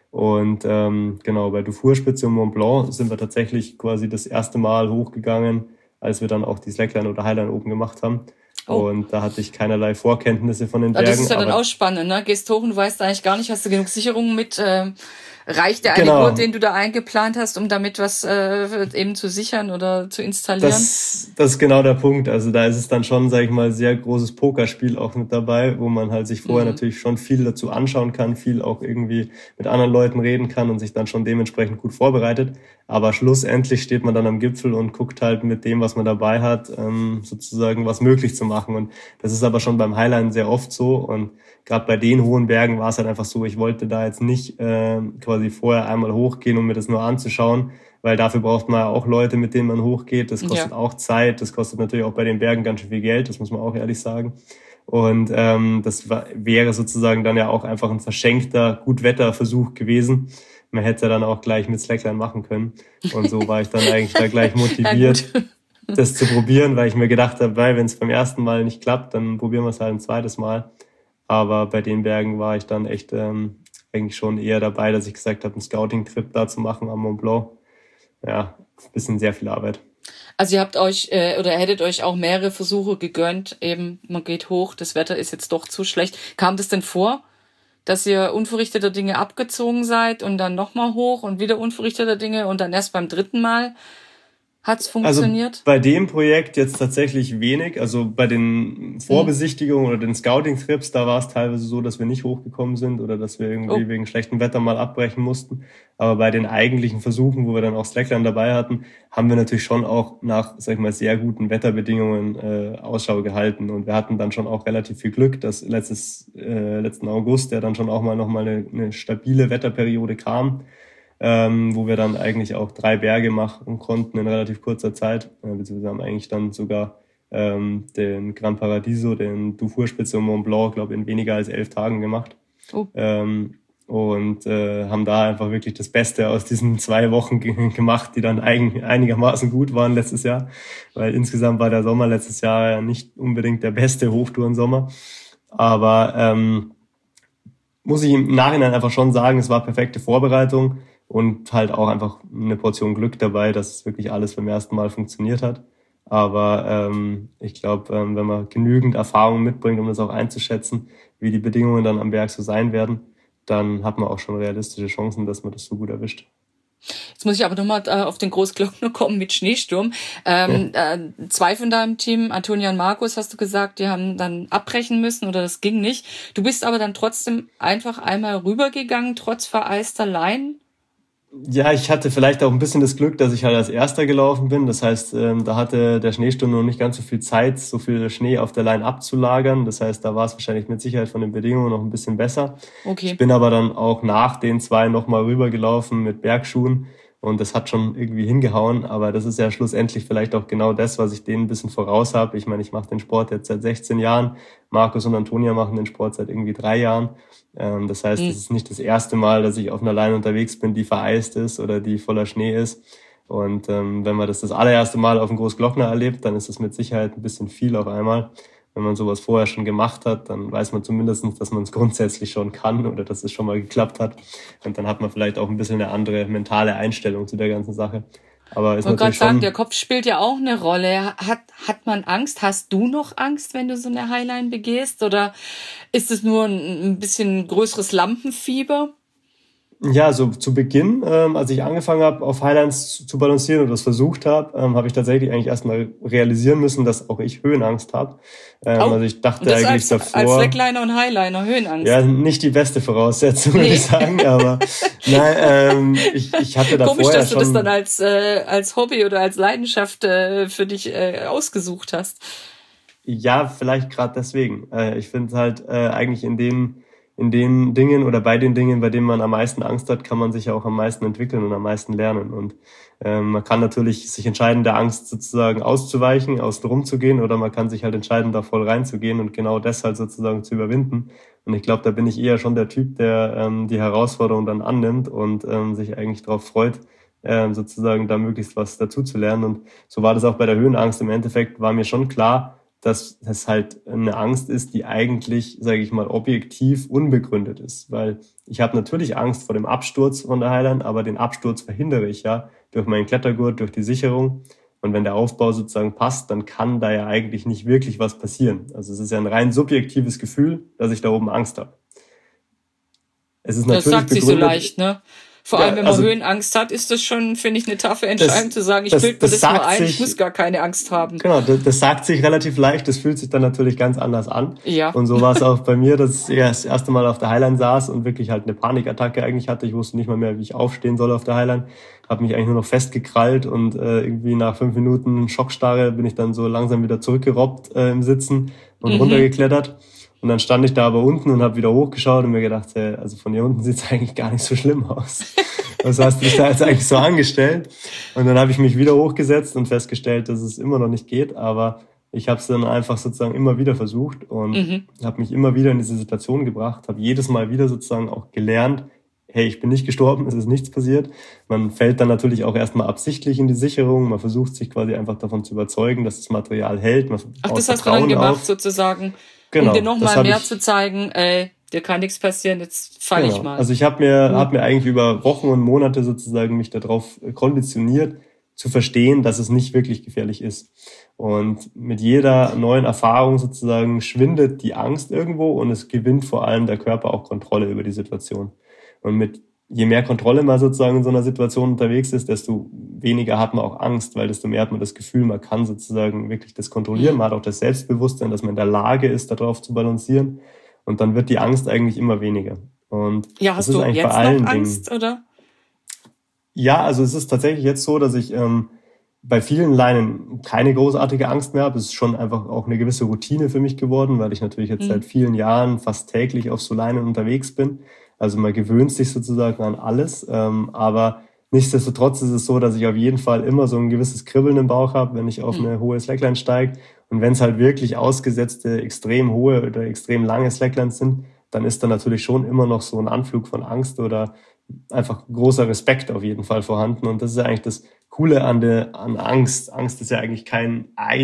Und ähm, genau, bei Dufourspitze und Mont Blanc sind wir tatsächlich quasi das erste Mal hochgegangen, als wir dann auch die Slackline oder Highline oben gemacht haben. Oh. Und da hatte ich keinerlei Vorkenntnisse von den Bergen. Das ist ja dann auch spannend, ne? Gehst hoch und weißt eigentlich gar nicht, hast du genug Sicherungen mit, äh, reicht der eine genau. Gurt, den du da eingeplant hast, um damit was äh, eben zu sichern oder zu installieren? Das, das ist genau der Punkt. Also da ist es dann schon, sage ich mal, sehr großes Pokerspiel auch mit dabei, wo man halt sich vorher mhm. natürlich schon viel dazu anschauen kann, viel auch irgendwie mit anderen Leuten reden kann und sich dann schon dementsprechend gut vorbereitet. Aber schlussendlich steht man dann am Gipfel und guckt halt mit dem, was man dabei hat, ähm, sozusagen was möglich zu machen. Und das ist aber schon beim Highline sehr oft so. Und gerade bei den hohen Bergen war es halt einfach so, ich wollte da jetzt nicht äh, quasi vorher einmal hochgehen, um mir das nur anzuschauen, weil dafür braucht man ja auch Leute, mit denen man hochgeht. Das kostet ja. auch Zeit, das kostet natürlich auch bei den Bergen ganz schön viel Geld, das muss man auch ehrlich sagen. Und ähm, das war, wäre sozusagen dann ja auch einfach ein verschenkter Gutwetterversuch gewesen. Man hätte dann auch gleich mit Slackline machen können. Und so war ich dann eigentlich da gleich motiviert, das zu probieren, weil ich mir gedacht habe, wenn es beim ersten Mal nicht klappt, dann probieren wir es halt ein zweites Mal. Aber bei den Bergen war ich dann echt ähm, eigentlich schon eher dabei, dass ich gesagt habe, einen Scouting-Trip da zu machen am Mont Blanc. Ja, ein bisschen sehr viel Arbeit. Also ihr habt euch äh, oder hättet euch auch mehrere Versuche gegönnt, eben man geht hoch, das Wetter ist jetzt doch zu schlecht. Kam das denn vor, dass ihr unverrichteter Dinge abgezogen seid und dann nochmal hoch und wieder unverrichteter Dinge und dann erst beim dritten Mal hat's funktioniert? Also bei dem Projekt jetzt tatsächlich wenig. Also bei den Vorbesichtigungen mhm. oder den Scouting-Trips, da war es teilweise so, dass wir nicht hochgekommen sind oder dass wir irgendwie oh. wegen schlechtem Wetter mal abbrechen mussten. Aber bei den eigentlichen Versuchen, wo wir dann auch Slackline dabei hatten, haben wir natürlich schon auch nach, sag ich mal, sehr guten Wetterbedingungen äh, Ausschau gehalten. Und wir hatten dann schon auch relativ viel Glück, dass letztes äh, letzten August, der dann schon auch mal noch mal eine, eine stabile Wetterperiode kam, ähm, wo wir dann eigentlich auch drei Berge machen konnten in relativ kurzer Zeit. Äh, beziehungsweise haben eigentlich dann sogar ähm, den Gran Paradiso, den Dufourspitze und Mont Blanc, glaube ich, in weniger als elf Tagen gemacht. Oh. Ähm, und äh, haben da einfach wirklich das Beste aus diesen zwei Wochen ge- gemacht, die dann eigen- einigermaßen gut waren letztes Jahr. Weil insgesamt war der Sommer letztes Jahr ja nicht unbedingt der beste Hochtourensommer. Aber ähm, muss ich im Nachhinein einfach schon sagen, es war perfekte Vorbereitung. Und halt auch einfach eine Portion Glück dabei, dass es wirklich alles beim ersten Mal funktioniert hat. Aber ähm, ich glaube, ähm, wenn man genügend Erfahrung mitbringt, um das auch einzuschätzen, wie die Bedingungen dann am Berg so sein werden, dann hat man auch schon realistische Chancen, dass man das so gut erwischt. Jetzt muss ich aber nochmal äh, auf den Großglockner kommen mit Schneesturm. Ähm, ja. äh, zwei von deinem Team, Antonia und Markus, hast du gesagt, die haben dann abbrechen müssen oder das ging nicht. Du bist aber dann trotzdem einfach einmal rübergegangen, trotz vereister Leinen. Ja, ich hatte vielleicht auch ein bisschen das Glück, dass ich halt als Erster gelaufen bin. Das heißt, ähm, da hatte der Schneesturm noch nicht ganz so viel Zeit, so viel Schnee auf der Line abzulagern. Das heißt, da war es wahrscheinlich mit Sicherheit von den Bedingungen noch ein bisschen besser. Okay. Ich bin aber dann auch nach den zwei nochmal rübergelaufen mit Bergschuhen und das hat schon irgendwie hingehauen. Aber das ist ja schlussendlich vielleicht auch genau das, was ich denen ein bisschen voraus habe. Ich meine, ich mache den Sport jetzt seit sechzehn Jahren. Markus und Antonia machen den Sport seit irgendwie drei Jahren. Das heißt, es ist nicht das erste Mal, dass ich auf einer Leine unterwegs bin, die vereist ist oder die voller Schnee ist. Und ähm, wenn man das das allererste Mal auf dem Großglockner erlebt, dann ist es mit Sicherheit ein bisschen viel auf einmal. Wenn man sowas vorher schon gemacht hat, dann weiß man zumindest, dass man es grundsätzlich schon kann oder dass es schon mal geklappt hat. Und dann hat man vielleicht auch ein bisschen eine andere mentale Einstellung zu der ganzen Sache. Aber ist ich wollte gerade schon sagen, der Kopf spielt ja auch eine Rolle. Hat, hat man Angst? Hast du noch Angst, wenn du so eine Highline begehst? Oder ist es nur ein, ein bisschen größeres Lampenfieber? Ja, so zu Beginn, ähm, als ich angefangen habe, auf Highlines zu, zu balancieren oder das versucht habe, ähm, habe ich tatsächlich eigentlich erstmal realisieren müssen, dass auch ich Höhenangst habe. Ähm, oh, also ich dachte das eigentlich als, davor... Als Slackliner und Highliner, Höhenangst. Ja, nicht die beste Voraussetzung, nee. würde ich sagen, aber nein, ähm, ich, ich hatte da Komisch, vorher dass du schon... das dann als, äh, als Hobby oder als Leidenschaft äh, für dich äh, ausgesucht hast. Ja, vielleicht gerade deswegen. Äh, ich finde halt äh, eigentlich in den... in den Dingen oder bei den Dingen, bei denen man am meisten Angst hat, kann man sich ja auch am meisten entwickeln und am meisten lernen. Und ähm, man kann natürlich sich entscheiden, der Angst sozusagen auszuweichen, außen rum zu gehen, oder man kann sich halt entscheiden, da voll reinzugehen und genau das halt sozusagen zu überwinden. Und ich glaube, da bin ich eher schon der Typ, der ähm, die Herausforderung dann annimmt und ähm, sich eigentlich darauf freut, ähm, sozusagen da möglichst was dazu zu lernen. Und so war das auch bei der Höhenangst. Im Endeffekt war mir schon klar, dass das halt eine Angst ist, die eigentlich, sage ich mal, objektiv unbegründet ist. Weil ich habe natürlich Angst vor dem Absturz von der Highline, aber den Absturz verhindere ich ja durch meinen Klettergurt, durch die Sicherung. Und wenn der Aufbau sozusagen passt, dann kann da ja eigentlich nicht wirklich was passieren. Also es ist ja ein rein subjektives Gefühl, dass ich da oben Angst habe. Es ist natürlich das sagt sich so leicht, ne? Vor allem, wenn man also, Höhenangst hat, ist das schon, finde ich, eine taffe Entscheidung das, zu sagen, ich das, bilde mir das, das nur ein, sich, ich muss gar keine Angst haben. Genau, das, das sagt sich relativ leicht, das fühlt sich dann natürlich ganz anders an. Ja. Und so war es auch bei mir, dass ich das erste Mal auf der Highline saß und wirklich halt eine Panikattacke eigentlich hatte. Ich wusste nicht mal mehr, wie ich aufstehen soll auf der Highline. Habe mich eigentlich nur noch festgekrallt und äh, irgendwie nach fünf Minuten Schockstarre bin ich dann so langsam wieder zurückgerobbt äh, im Sitzen und mhm. runtergeklettert. Und dann stand ich da aber unten und habe wieder hochgeschaut und mir gedacht, hey, also von hier unten sieht's eigentlich gar nicht so schlimm aus. Was hast du dich da jetzt eigentlich so angestellt? Und dann habe ich mich wieder hochgesetzt und festgestellt, dass es immer noch nicht geht. Aber ich habe es dann einfach sozusagen immer wieder versucht und mhm. habe mich immer wieder in diese Situation gebracht, habe jedes Mal wieder sozusagen auch gelernt, hey, ich bin nicht gestorben, es ist nichts passiert. Man fällt dann natürlich auch erstmal absichtlich in die Sicherung. Man versucht sich quasi einfach davon zu überzeugen, dass das Material hält. Man Ach, das hast du dann gemacht auf. sozusagen, genau, um dir nochmal mehr ich, zu zeigen, ey, dir kann nichts passieren, jetzt falle genau. ich mal. Also ich habe mir, mhm. hab mir eigentlich über Wochen und Monate sozusagen mich darauf konditioniert, zu verstehen, dass es nicht wirklich gefährlich ist. Und mit jeder neuen Erfahrung sozusagen schwindet die Angst irgendwo und es gewinnt vor allem der Körper auch Kontrolle über die Situation. Und mit je mehr Kontrolle man sozusagen in so einer Situation unterwegs ist, desto weniger hat man auch Angst, weil desto mehr hat man das Gefühl, man kann sozusagen wirklich das kontrollieren. Man hat auch das Selbstbewusstsein, dass man in der Lage ist, darauf zu balancieren. Und dann wird die Angst eigentlich immer weniger. Und ja, hast das ist du eigentlich jetzt bei allen noch Angst, Dingen. oder? Ja, also es ist tatsächlich jetzt so, dass ich ähm, bei vielen Leinen keine großartige Angst mehr habe. Es ist schon einfach auch eine gewisse Routine für mich geworden, weil ich natürlich jetzt mhm. seit vielen Jahren fast täglich auf so Leinen unterwegs bin. Also man gewöhnt sich sozusagen an alles, ähm, aber nichtsdestotrotz ist es so, dass ich auf jeden Fall immer so ein gewisses Kribbeln im Bauch habe, wenn ich auf mhm. eine hohe Slackline steige. Und wenn es halt wirklich ausgesetzte, extrem hohe oder extrem lange Slacklines sind, dann ist da natürlich schon immer noch so ein Anflug von Angst oder einfach großer Respekt auf jeden Fall vorhanden. Und das ist ja eigentlich das Coole an der an Angst. Angst ist ja eigentlich kein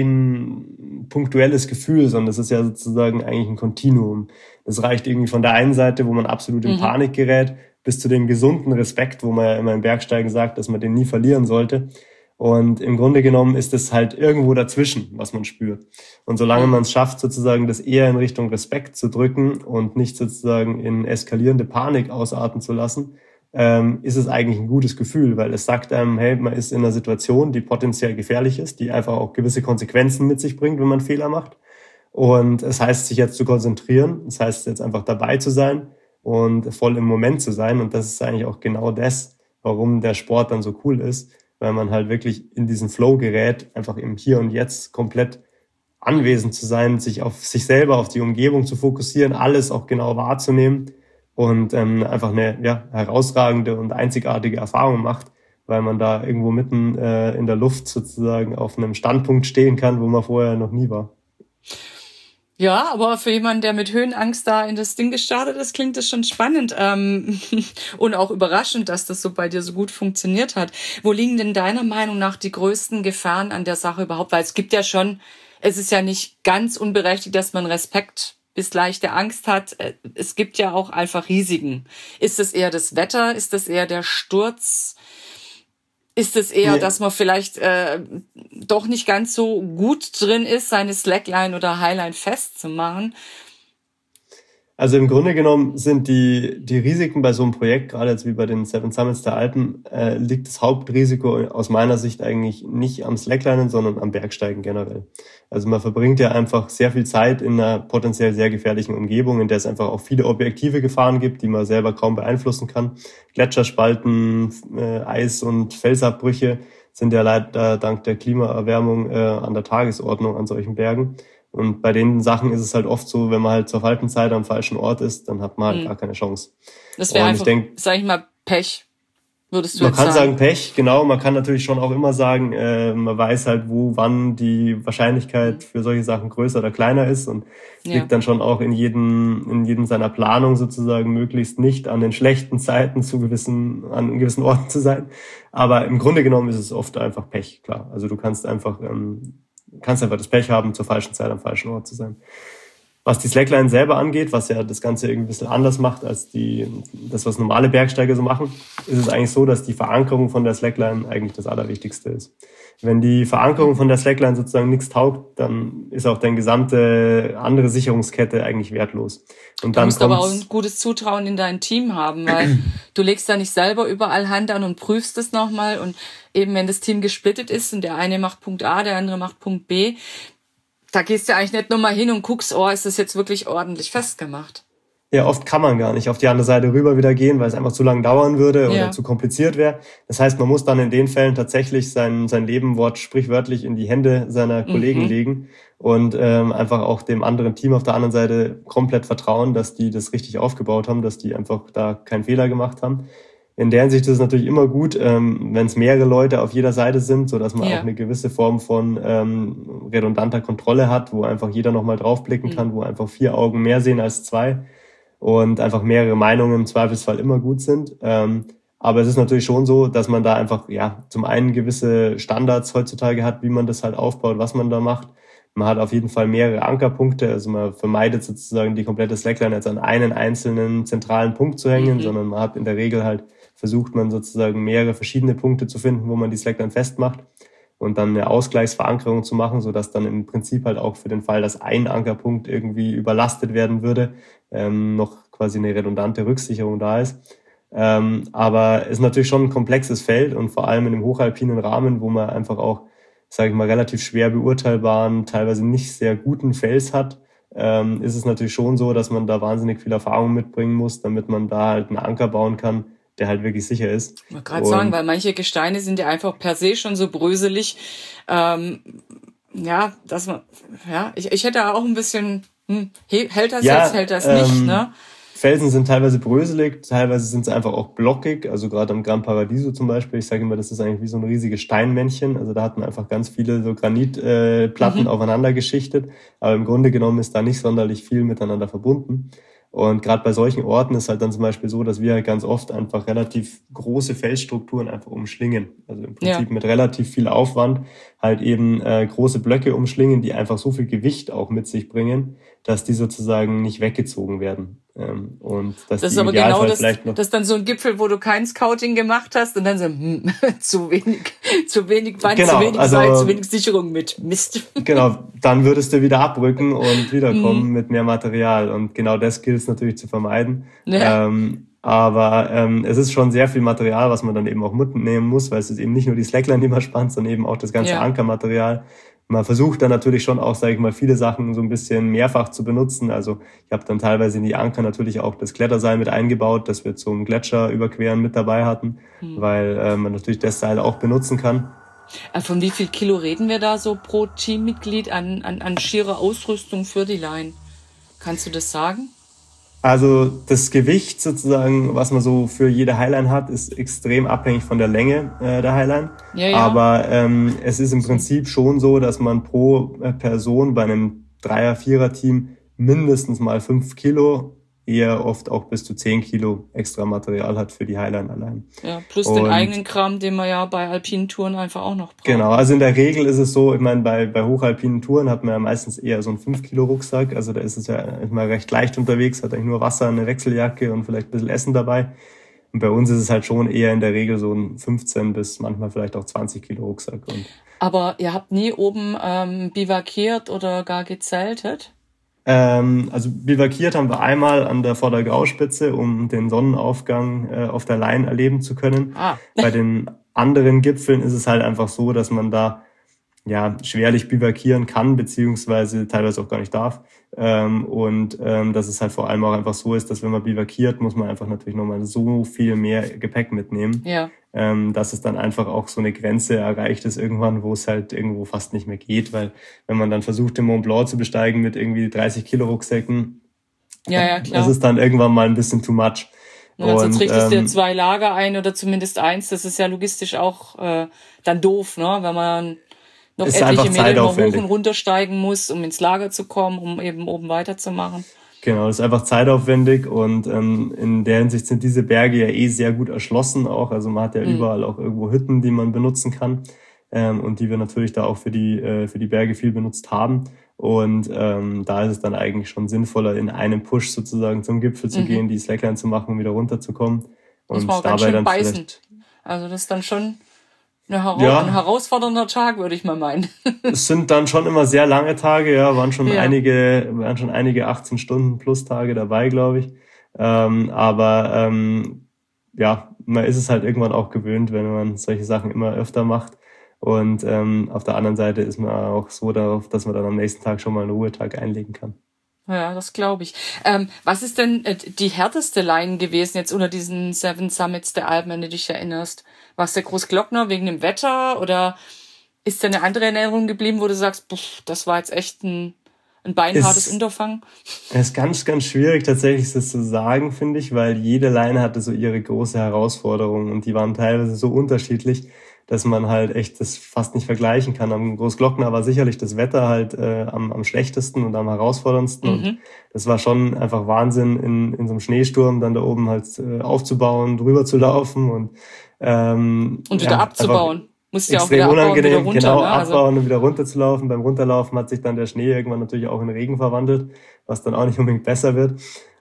ein punktuelles Gefühl, sondern es ist ja sozusagen eigentlich ein Kontinuum. Es reicht irgendwie von der einen Seite, wo man absolut in mhm. Panik gerät, bis zu dem gesunden Respekt, wo man ja immer im Bergsteigen sagt, dass man den nie verlieren sollte. Und im Grunde genommen ist es halt irgendwo dazwischen, was man spürt. Und solange man es schafft, sozusagen das eher in Richtung Respekt zu drücken und nicht sozusagen in eskalierende Panik ausarten zu lassen, ähm, ist es eigentlich ein gutes Gefühl, weil es sagt einem, hey, man ist in einer Situation, die potenziell gefährlich ist, die einfach auch gewisse Konsequenzen mit sich bringt, wenn man Fehler macht. Und es heißt, sich jetzt zu konzentrieren, es heißt, jetzt einfach dabei zu sein und voll im Moment zu sein. Und das ist eigentlich auch genau das, warum der Sport dann so cool ist, weil man halt wirklich in diesen Flow gerät, einfach im Hier und Jetzt komplett anwesend zu sein, sich auf sich selber, auf die Umgebung zu fokussieren, alles auch genau wahrzunehmen und ähm, einfach eine ja, herausragende und einzigartige Erfahrung macht, weil man da irgendwo mitten äh, in der Luft sozusagen auf einem Standpunkt stehen kann, wo man vorher noch nie war. Ja, aber für jemanden, der mit Höhenangst da in das Ding gestartet ist, klingt das schon spannend ähm, und auch überraschend, dass das so bei dir so gut funktioniert hat. Wo liegen denn deiner Meinung nach die größten Gefahren an der Sache überhaupt? Weil es gibt ja schon, es ist ja nicht ganz unberechtigt, dass man Respekt bis leichte Angst hat. Es gibt ja auch einfach Risiken. Ist es eher das Wetter? Ist es eher der Sturz? Ist es eher, ja. dass man vielleicht äh, doch nicht ganz so gut drin ist, seine Slackline oder Highline festzumachen? Also im Grunde genommen sind die die Risiken bei so einem Projekt, gerade jetzt wie bei den Seven Summits der Alpen, äh, liegt das Hauptrisiko aus meiner Sicht eigentlich nicht am Slacklinen, sondern am Bergsteigen generell. Also man verbringt ja einfach sehr viel Zeit in einer potenziell sehr gefährlichen Umgebung, in der es einfach auch viele objektive Gefahren gibt, die man selber kaum beeinflussen kann. Gletscherspalten, äh, Eis- und Felsabbrüche sind ja leider dank der Klimaerwärmung äh, an der Tagesordnung an solchen Bergen. Und bei den Sachen ist es halt oft so, wenn man halt zur falschen Zeit am falschen Ort ist, dann hat man halt mhm. gar keine Chance. Das wäre einfach, denk, sag ich mal, Pech, würdest du man jetzt sagen. Man kann sagen Pech, genau. Man kann natürlich schon auch immer sagen, äh, man weiß halt, wo, wann die Wahrscheinlichkeit für solche Sachen größer oder kleiner ist und ja. liegt dann schon auch in jedem, in jedem seiner Planung sozusagen möglichst nicht an den schlechten Zeiten zu gewissen, an gewissen Orten zu sein. Aber im Grunde genommen ist es oft einfach Pech, klar. Also du kannst einfach, ähm, kannst einfach das Pech haben, zur falschen Zeit am falschen Ort zu sein. Was die Slackline selber angeht, was ja das Ganze irgendwie ein bisschen anders macht als die, das, was normale Bergsteiger so machen, ist es eigentlich so, dass die Verankerung von der Slackline eigentlich das Allerwichtigste ist. Wenn die Verankerung von der Slackline sozusagen nichts taugt, dann ist auch deine gesamte andere Sicherungskette eigentlich wertlos. Und du dann musst aber auch ein gutes Zutrauen in dein Team haben, weil du legst da nicht selber überall Hand an und prüfst es nochmal. Und eben wenn das Team gesplittet ist und der eine macht Punkt A, der andere macht Punkt B, da gehst du eigentlich nicht nur mal hin und guckst, oh, ist das jetzt wirklich ordentlich festgemacht? Ja, oft kann man gar nicht auf die andere Seite rüber wieder gehen, weil es einfach zu lang dauern würde oder ja. zu kompliziert wäre. Das heißt, man muss dann in den Fällen tatsächlich sein sein Leben Wort sprichwörtlich in die Hände seiner Kollegen mhm. legen und ähm, einfach auch dem anderen Team auf der anderen Seite komplett vertrauen, dass die das richtig aufgebaut haben, dass die einfach da keinen Fehler gemacht haben. In der Hinsicht ist es natürlich immer gut, ähm, wenn es mehrere Leute auf jeder Seite sind, so dass man ja. auch eine gewisse Form von ähm, redundanter Kontrolle hat, wo einfach jeder nochmal draufblicken mhm. kann, wo einfach vier Augen mehr sehen als zwei. Und einfach mehrere Meinungen im Zweifelsfall immer gut sind. Ähm, aber es ist natürlich schon so, dass man da einfach, ja, zum einen gewisse Standards heutzutage hat, wie man das halt aufbaut, was man da macht. Man hat auf jeden Fall mehrere Ankerpunkte, also man vermeidet sozusagen die komplette Slackline jetzt an einen einzelnen zentralen Punkt zu hängen, mhm. sondern man hat in der Regel halt, versucht man sozusagen mehrere verschiedene Punkte zu finden, wo man die Slackline festmacht und dann eine Ausgleichsverankerung zu machen, sodass dann im Prinzip halt auch für den Fall, dass ein Ankerpunkt irgendwie überlastet werden würde, ähm, noch quasi eine redundante Rücksicherung da ist. Ähm, aber es ist natürlich schon ein komplexes Feld und vor allem in einem hochalpinen Rahmen, wo man einfach auch, sage ich mal, relativ schwer beurteilbaren, teilweise nicht sehr guten Fels hat, ähm, ist es natürlich schon so, dass man da wahnsinnig viel Erfahrung mitbringen muss, damit man da halt einen Anker bauen kann, der halt wirklich sicher ist. Ich wollte gerade sagen, weil manche Gesteine sind ja einfach per se schon so bröselig, ähm, ja, dass man, ja, ich, ich hätte auch ein bisschen, hm, hält das ja, jetzt, hält das ähm, nicht, ne? Felsen sind teilweise bröselig, teilweise sind sie einfach auch blockig, also gerade am Gran Paradiso zum Beispiel, ich sage immer, das ist eigentlich wie so ein riesiges Steinmännchen, also da hat man einfach ganz viele so Granitplatten äh, mhm. aufeinander geschichtet, aber im Grunde genommen ist da nicht sonderlich viel miteinander verbunden. Und gerade bei solchen Orten ist halt dann zum Beispiel so, dass wir halt ganz oft einfach relativ große Felsstrukturen einfach umschlingen. Also im Prinzip ja. mit relativ viel Aufwand halt eben äh, große Blöcke umschlingen, die einfach so viel Gewicht auch mit sich bringen, dass die sozusagen nicht weggezogen werden. Ähm, und dass das die ist aber genau das, vielleicht noch das ist dann so ein Gipfel, wo du kein Scouting gemacht hast und dann so hm, zu wenig, zu wenig Wand, genau, zu wenig also, Seil, zu wenig Sicherung mit Mist. Genau, dann würdest du wieder abrücken und wiederkommen mhm. mit mehr Material und genau das gilt es natürlich zu vermeiden. Ja. Ähm, Aber ähm, es ist schon sehr viel Material, was man dann eben auch mitnehmen muss, weil es ist eben nicht nur die Slackline, die man spannt, sondern eben auch das ganze ja. Ankermaterial. Man versucht dann natürlich schon auch, sage ich mal, viele Sachen so ein bisschen mehrfach zu benutzen. Also ich habe dann teilweise in die Anker natürlich auch das Kletterseil mit eingebaut, das wir zum Gletscher überqueren mit dabei hatten, hm. weil äh, man natürlich das Seil auch benutzen kann. Von wie viel Kilo reden wir da so pro Teammitglied an, an, an schierer Ausrüstung für die Line? Kannst du das sagen? Also das Gewicht sozusagen, was man so für jede Highline hat, ist extrem abhängig von der Länge äh, der Highline. Ja, ja. Aber ähm, es ist im Prinzip schon so, dass man pro Person bei einem Dreier-, Vierer-Team mindestens mal fünf Kilo, eher oft auch bis zu zehn Kilo extra Material hat für die Highline allein. Ja, plus und den eigenen Kram, den man ja bei alpinen Touren einfach auch noch braucht. Genau, also in der Regel ist es so, ich meine, bei bei hochalpinen Touren hat man ja meistens eher so einen fünf Kilo Rucksack, also da ist es ja immer recht leicht unterwegs, hat eigentlich nur Wasser, eine Wechseljacke und vielleicht ein bisschen Essen dabei. Und bei uns ist es halt schon eher in der Regel so ein fünfzehn bis manchmal vielleicht auch zwanzig Kilo Rucksack. Und aber ihr habt nie oben ähm, bivakiert oder gar gezeltet? Ähm, also bivakiert haben wir einmal an der Vordergrauspitze, um den Sonnenaufgang äh, auf der Line erleben zu können. Ah. Bei den anderen Gipfeln ist es halt einfach so, dass man da ja schwerlich bivakieren kann, beziehungsweise teilweise auch gar nicht darf. Ähm, und ähm, dass es halt vor allem auch einfach so ist, dass wenn man bivakiert, muss man einfach natürlich nochmal so viel mehr Gepäck mitnehmen, ja. ähm, dass es dann einfach auch so eine Grenze erreicht ist irgendwann, wo es halt irgendwo fast nicht mehr geht, weil wenn man dann versucht, den Mont Blanc zu besteigen mit irgendwie dreißig Kilo Rucksäcken, ja, ja, klar. das ist dann irgendwann mal ein bisschen too much. Ja, und sonst richtest du ähm, dir zwei Lager ein oder zumindest eins, das ist ja logistisch auch äh, dann doof, ne, wenn man noch etliche Meter noch hoch und runter steigen muss, um ins Lager zu kommen, um eben oben weiterzumachen. Genau, das ist einfach zeitaufwendig und ähm, in der Hinsicht sind diese Berge ja eh sehr gut erschlossen auch. Also man hat ja mhm. überall auch irgendwo Hütten, die man benutzen kann ähm, und die wir natürlich da auch für die äh, für die Berge viel benutzt haben. Und ähm, da ist es dann eigentlich schon sinnvoller, in einem Push sozusagen zum Gipfel zu mhm. gehen, die Slackline zu machen, um wieder runterzukommen. Und das dabei dann beißend. Also das ist dann schon Eine Hera- ja. ein herausfordernder Tag, würde ich mal meinen. Es sind dann schon immer sehr lange Tage, ja, waren schon ja. einige, waren schon einige achtzehn Stunden plus Tage dabei, glaube ich. Ähm, aber ähm, ja, man ist es halt irgendwann auch gewöhnt, wenn man solche Sachen immer öfter macht. Und ähm, auf der anderen Seite ist man auch so darauf, dass man dann am nächsten Tag schon mal einen Ruhetag einlegen kann. Ja, das glaube ich. Ähm, was ist denn äh, die härteste Line gewesen jetzt unter diesen Seven Summits der Alpen, wenn du dich erinnerst? War es der Großglockner wegen dem Wetter oder ist da eine andere Erinnerung geblieben, wo du sagst, pff, das war jetzt echt ein, ein beinhartes ist, Unterfangen? Es ist ganz, ganz schwierig tatsächlich das zu sagen, finde ich, weil jede Line hatte so ihre große Herausforderung und die waren teilweise so unterschiedlich, dass man halt echt das fast nicht vergleichen kann. Am Großglockner war sicherlich das Wetter halt äh, am, am schlechtesten und am herausforderndsten. Mhm. Und das war schon einfach Wahnsinn, in, in so einem Schneesturm dann da oben halt äh, aufzubauen, drüber zu laufen und ähm, und wieder ja, abzubauen. Musst ja auch wieder abbauen, unangenehm, wieder runter, genau, ne? abbauen also und wieder runterzulaufen. Beim Runterlaufen hat sich dann der Schnee irgendwann natürlich auch in Regen verwandelt, was dann auch nicht unbedingt besser wird.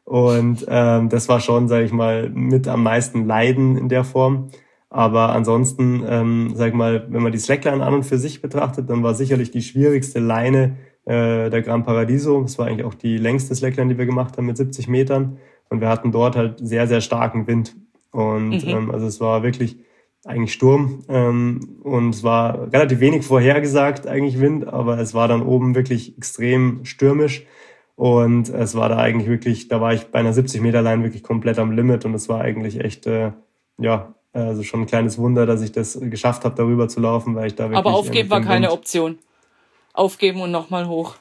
Und ähm, das war schon, sage ich mal, mit am meisten Leiden in der Form. Aber ansonsten, ähm, sag ich mal, wenn man die Slackline an und für sich betrachtet, dann war sicherlich die schwierigste Leine äh, der Gran Paradiso. Das war eigentlich auch die längste Slackline, die wir gemacht haben mit siebzig Metern. Und wir hatten dort halt sehr, sehr starken Wind. Und mhm. ähm, also es war wirklich eigentlich Sturm. Ähm, und es war relativ wenig vorhergesagt, eigentlich Wind, aber es war dann oben wirklich extrem stürmisch. Und es war da eigentlich wirklich, da war ich bei einer siebzig Meter Line wirklich komplett am Limit. Und es war eigentlich echt, äh, ja, also schon ein kleines Wunder, dass ich das geschafft habe, darüber zu laufen, weil ich da wirklich... Aber aufgeben war keine Option. Aufgeben und nochmal hoch.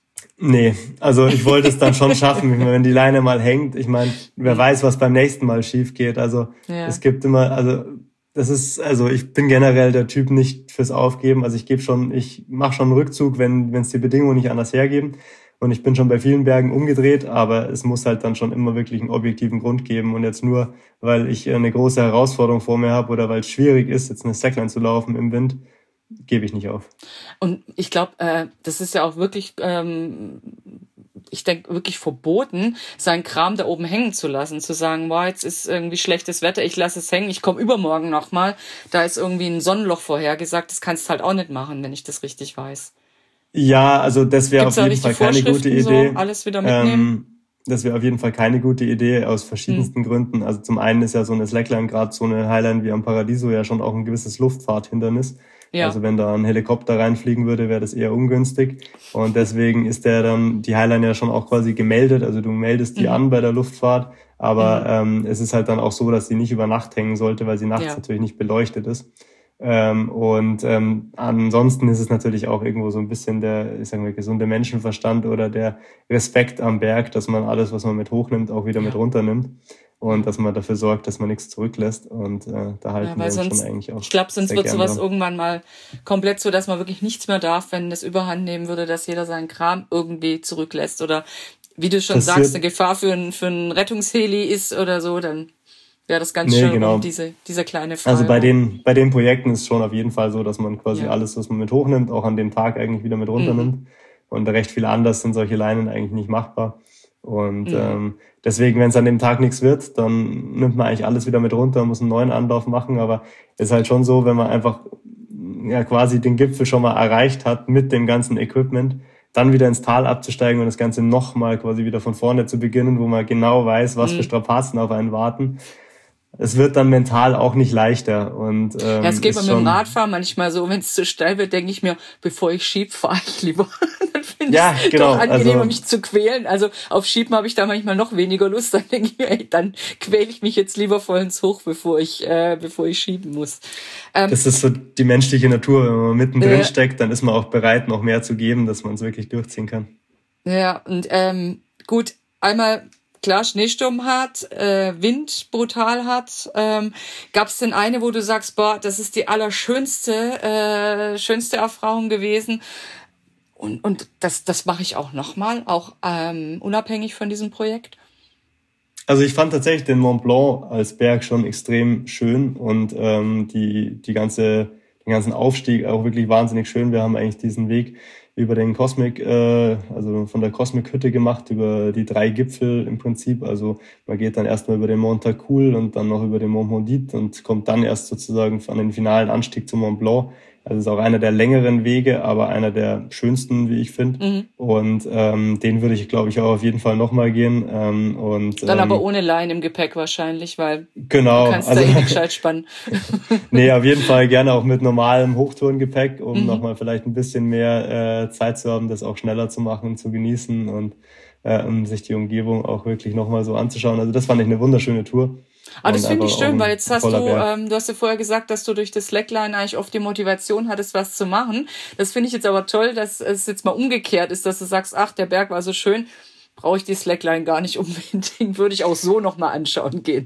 Nee, also ich wollte es dann schon schaffen, wenn die Leine mal hängt. Ich meine, wer weiß, was beim nächsten Mal schief geht. Also ja. es gibt immer, also das ist, also ich bin generell der Typ nicht fürs Aufgeben. Also ich gebe schon, ich mache schon einen Rückzug, wenn wenn es die Bedingungen nicht anders hergeben. Und ich bin schon bei vielen Bergen umgedreht, aber es muss halt dann schon immer wirklich einen objektiven Grund geben. Und jetzt nur, weil ich eine große Herausforderung vor mir habe oder weil es schwierig ist, jetzt eine Slackline zu laufen im Wind, gebe ich nicht auf. Und ich glaube, äh, das ist ja auch wirklich, ähm, ich denke, wirklich verboten, seinen Kram da oben hängen zu lassen. Zu sagen, boah, jetzt ist irgendwie schlechtes Wetter, ich lasse es hängen, ich komme übermorgen nochmal. Da ist irgendwie ein Sonnenloch vorhergesagt. Das kannst du halt auch nicht machen, wenn ich das richtig weiß. Ja, also das wäre auf jeden Fall keine gute Idee. So, alles wieder mitnehmen? das wäre auf jeden Fall keine gute Idee aus verschiedensten mhm. Gründen. Also zum einen ist ja so eine Slackline, gerade so eine Highline wie am Paradiso, ja schon auch ein gewisses Luftfahrthindernis. Ja. Also wenn da ein Helikopter reinfliegen würde, wäre das eher ungünstig. Und deswegen ist der dann, die Highline ja schon auch quasi gemeldet. Also du meldest die mhm. an bei der Luftfahrt. Aber mhm. ähm, es ist halt dann auch so, dass sie nicht über Nacht hängen sollte, weil sie nachts ja. natürlich nicht beleuchtet ist. Ähm, und ähm, ansonsten ist es natürlich auch irgendwo so ein bisschen der, ich sag mal, gesunde Menschenverstand oder der Respekt am Berg, dass man alles, was man mit hochnimmt, auch wieder ja. mit runternimmt und dass man dafür sorgt, dass man nichts zurücklässt. Und äh, da halten ja, wir uns sonst, schon eigentlich auch. Ich glaube, sonst wird sowas dran. Irgendwann mal komplett so, dass man wirklich nichts mehr darf, wenn es überhand nehmen würde, dass jeder seinen Kram irgendwie zurücklässt oder wie du schon das sagst, eine Gefahr für ein, für ein Rettungsheli ist oder so, dann wäre das ganz nee, schön, genau. um diese, diese kleine Frage. Also bei den, bei den Projekten ist es schon auf jeden Fall so, dass man quasi ja. alles, was man mit hochnimmt, auch an dem Tag eigentlich wieder mit runternimmt. Mhm. Und recht viel anders sind solche Leinen eigentlich nicht machbar. Und mhm. ähm, deswegen, wenn es an dem Tag nichts wird, dann nimmt man eigentlich alles wieder mit runter, muss einen neuen Anlauf machen. Aber es ist halt schon so, wenn man einfach ja quasi den Gipfel schon mal erreicht hat mit dem ganzen Equipment, dann wieder ins Tal abzusteigen und das Ganze nochmal quasi wieder von vorne zu beginnen, wo man genau weiß, was mhm. für Strapazen auf einen warten. Es wird dann mental auch nicht leichter. Und, ähm, ja, es geht mir mit dem Radfahren manchmal so, wenn es zu steil wird, denke ich mir, bevor ich schieb, fahre ich lieber. Dann finde ja, ich es genau. doch angenehmer, also, mich zu quälen. Also auf Schieben habe ich da manchmal noch weniger Lust. Dann denke ich mir, ey, dann quäle ich mich jetzt lieber vollends hoch, bevor ich äh, bevor ich schieben muss. Ähm, das ist so die menschliche Natur. Wenn man mittendrin äh, steckt, dann ist man auch bereit, noch mehr zu geben, dass man es wirklich durchziehen kann. Ja, und ähm, gut, einmal klar, Schneesturm hat, äh, Wind brutal hat. Ähm, Gab es denn eine, wo du sagst, boah, das ist die allerschönste, äh, schönste Erfahrung gewesen und und das das mache ich auch nochmal, auch ähm, unabhängig von diesem Projekt? Also ich fand tatsächlich den Mont Blanc als Berg schon extrem schön und ähm, die die ganze den ganzen Aufstieg auch wirklich wahnsinnig schön. Wir haben eigentlich diesen Weg über den Cosmic, äh, also von der Cosmic-Hütte gemacht, über die drei Gipfel im Prinzip. Also man geht dann erstmal über den Mont Tacul und dann noch über den Mont Maudit und kommt dann erst sozusagen an den finalen Anstieg zum Mont Blanc. Also es ist auch einer der längeren Wege, aber einer der schönsten, wie ich finde. Mhm. Und ähm, den würde ich, glaube ich, auch auf jeden Fall nochmal gehen. Ähm, und, dann ähm, aber ohne Leine im Gepäck wahrscheinlich, weil genau, du kannst also, da eh nicht gescheit spannen. Nee, auf jeden Fall gerne auch mit normalem Hochtourengepäck, um mhm. nochmal vielleicht ein bisschen mehr äh, Zeit zu haben, das auch schneller zu machen, zu genießen und äh, um sich die Umgebung auch wirklich nochmal so anzuschauen. Also das fand ich eine wunderschöne Tour. Aber das finde ich schön, weil jetzt hast du, ähm, du hast ja vorher gesagt, dass du durch das Slackline eigentlich oft die Motivation hattest, was zu machen. Das finde ich jetzt aber toll, dass es jetzt mal umgekehrt ist, dass du sagst, ach, der Berg war so schön, brauche ich die Slackline gar nicht unbedingt, würde ich auch so nochmal anschauen gehen.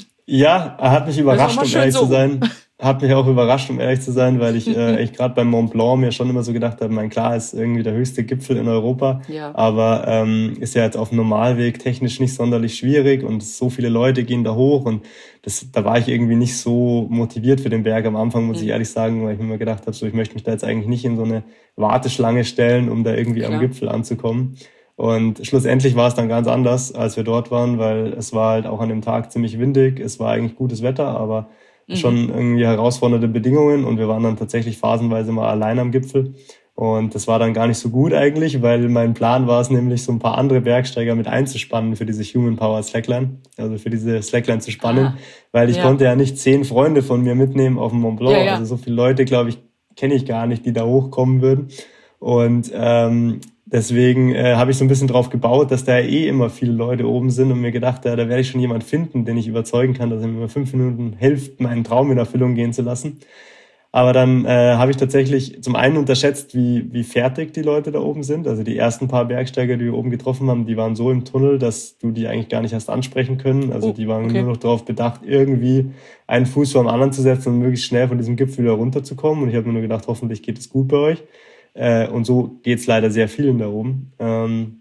Ja, er hat mich überrascht, um ehrlich so. zu sein. Hat mich auch überrascht, um ehrlich zu sein, weil ich äh, echt gerade beim Mont Blanc mir schon immer so gedacht habe, mein klar ist irgendwie der höchste Gipfel in Europa, ja. aber ähm, ist ja jetzt auf dem Normalweg technisch nicht sonderlich schwierig und so viele Leute gehen da hoch und das, da war ich irgendwie nicht so motiviert für den Berg am Anfang, muss mhm. ich ehrlich sagen, weil ich mir immer gedacht habe, so ich möchte mich da jetzt eigentlich nicht in so eine Warteschlange stellen, um da irgendwie klar. am Gipfel anzukommen. Und schlussendlich war es dann ganz anders, als wir dort waren, weil es war halt auch an dem Tag ziemlich windig, es war eigentlich gutes Wetter, aber mhm. schon irgendwie herausfordernde Bedingungen und wir waren dann tatsächlich phasenweise mal allein am Gipfel und das war dann gar nicht so gut eigentlich, weil mein Plan war es nämlich, so ein paar andere Bergsteiger mit einzuspannen für diese Human Power Slackline, also für diese Slackline zu spannen, ah, weil ich ja. konnte ja nicht zehn Freunde von mir mitnehmen auf dem Mont Blanc, ja, ja. also so viele Leute, glaube ich, kenne ich gar nicht, die da hochkommen würden und ähm, deswegen äh, habe ich so ein bisschen drauf gebaut, dass da eh immer viele Leute oben sind und mir gedacht, ja, da werde ich schon jemand finden, den ich überzeugen kann, dass er mir fünf Minuten hilft, meinen Traum in Erfüllung gehen zu lassen. Aber dann äh, habe ich tatsächlich zum einen unterschätzt, wie wie fertig die Leute da oben sind. Also die ersten paar Bergsteiger, die wir oben getroffen haben, die waren so im Tunnel, dass du die eigentlich gar nicht hast ansprechen können. Also oh, die waren okay. nur noch darauf bedacht, irgendwie einen Fuß vor dem anderen zu setzen und möglichst schnell von diesem Gipfel wieder runterzukommen. Und ich habe mir nur gedacht, hoffentlich geht es gut bei euch. Äh, und so geht's leider sehr vielen da oben. Ähm,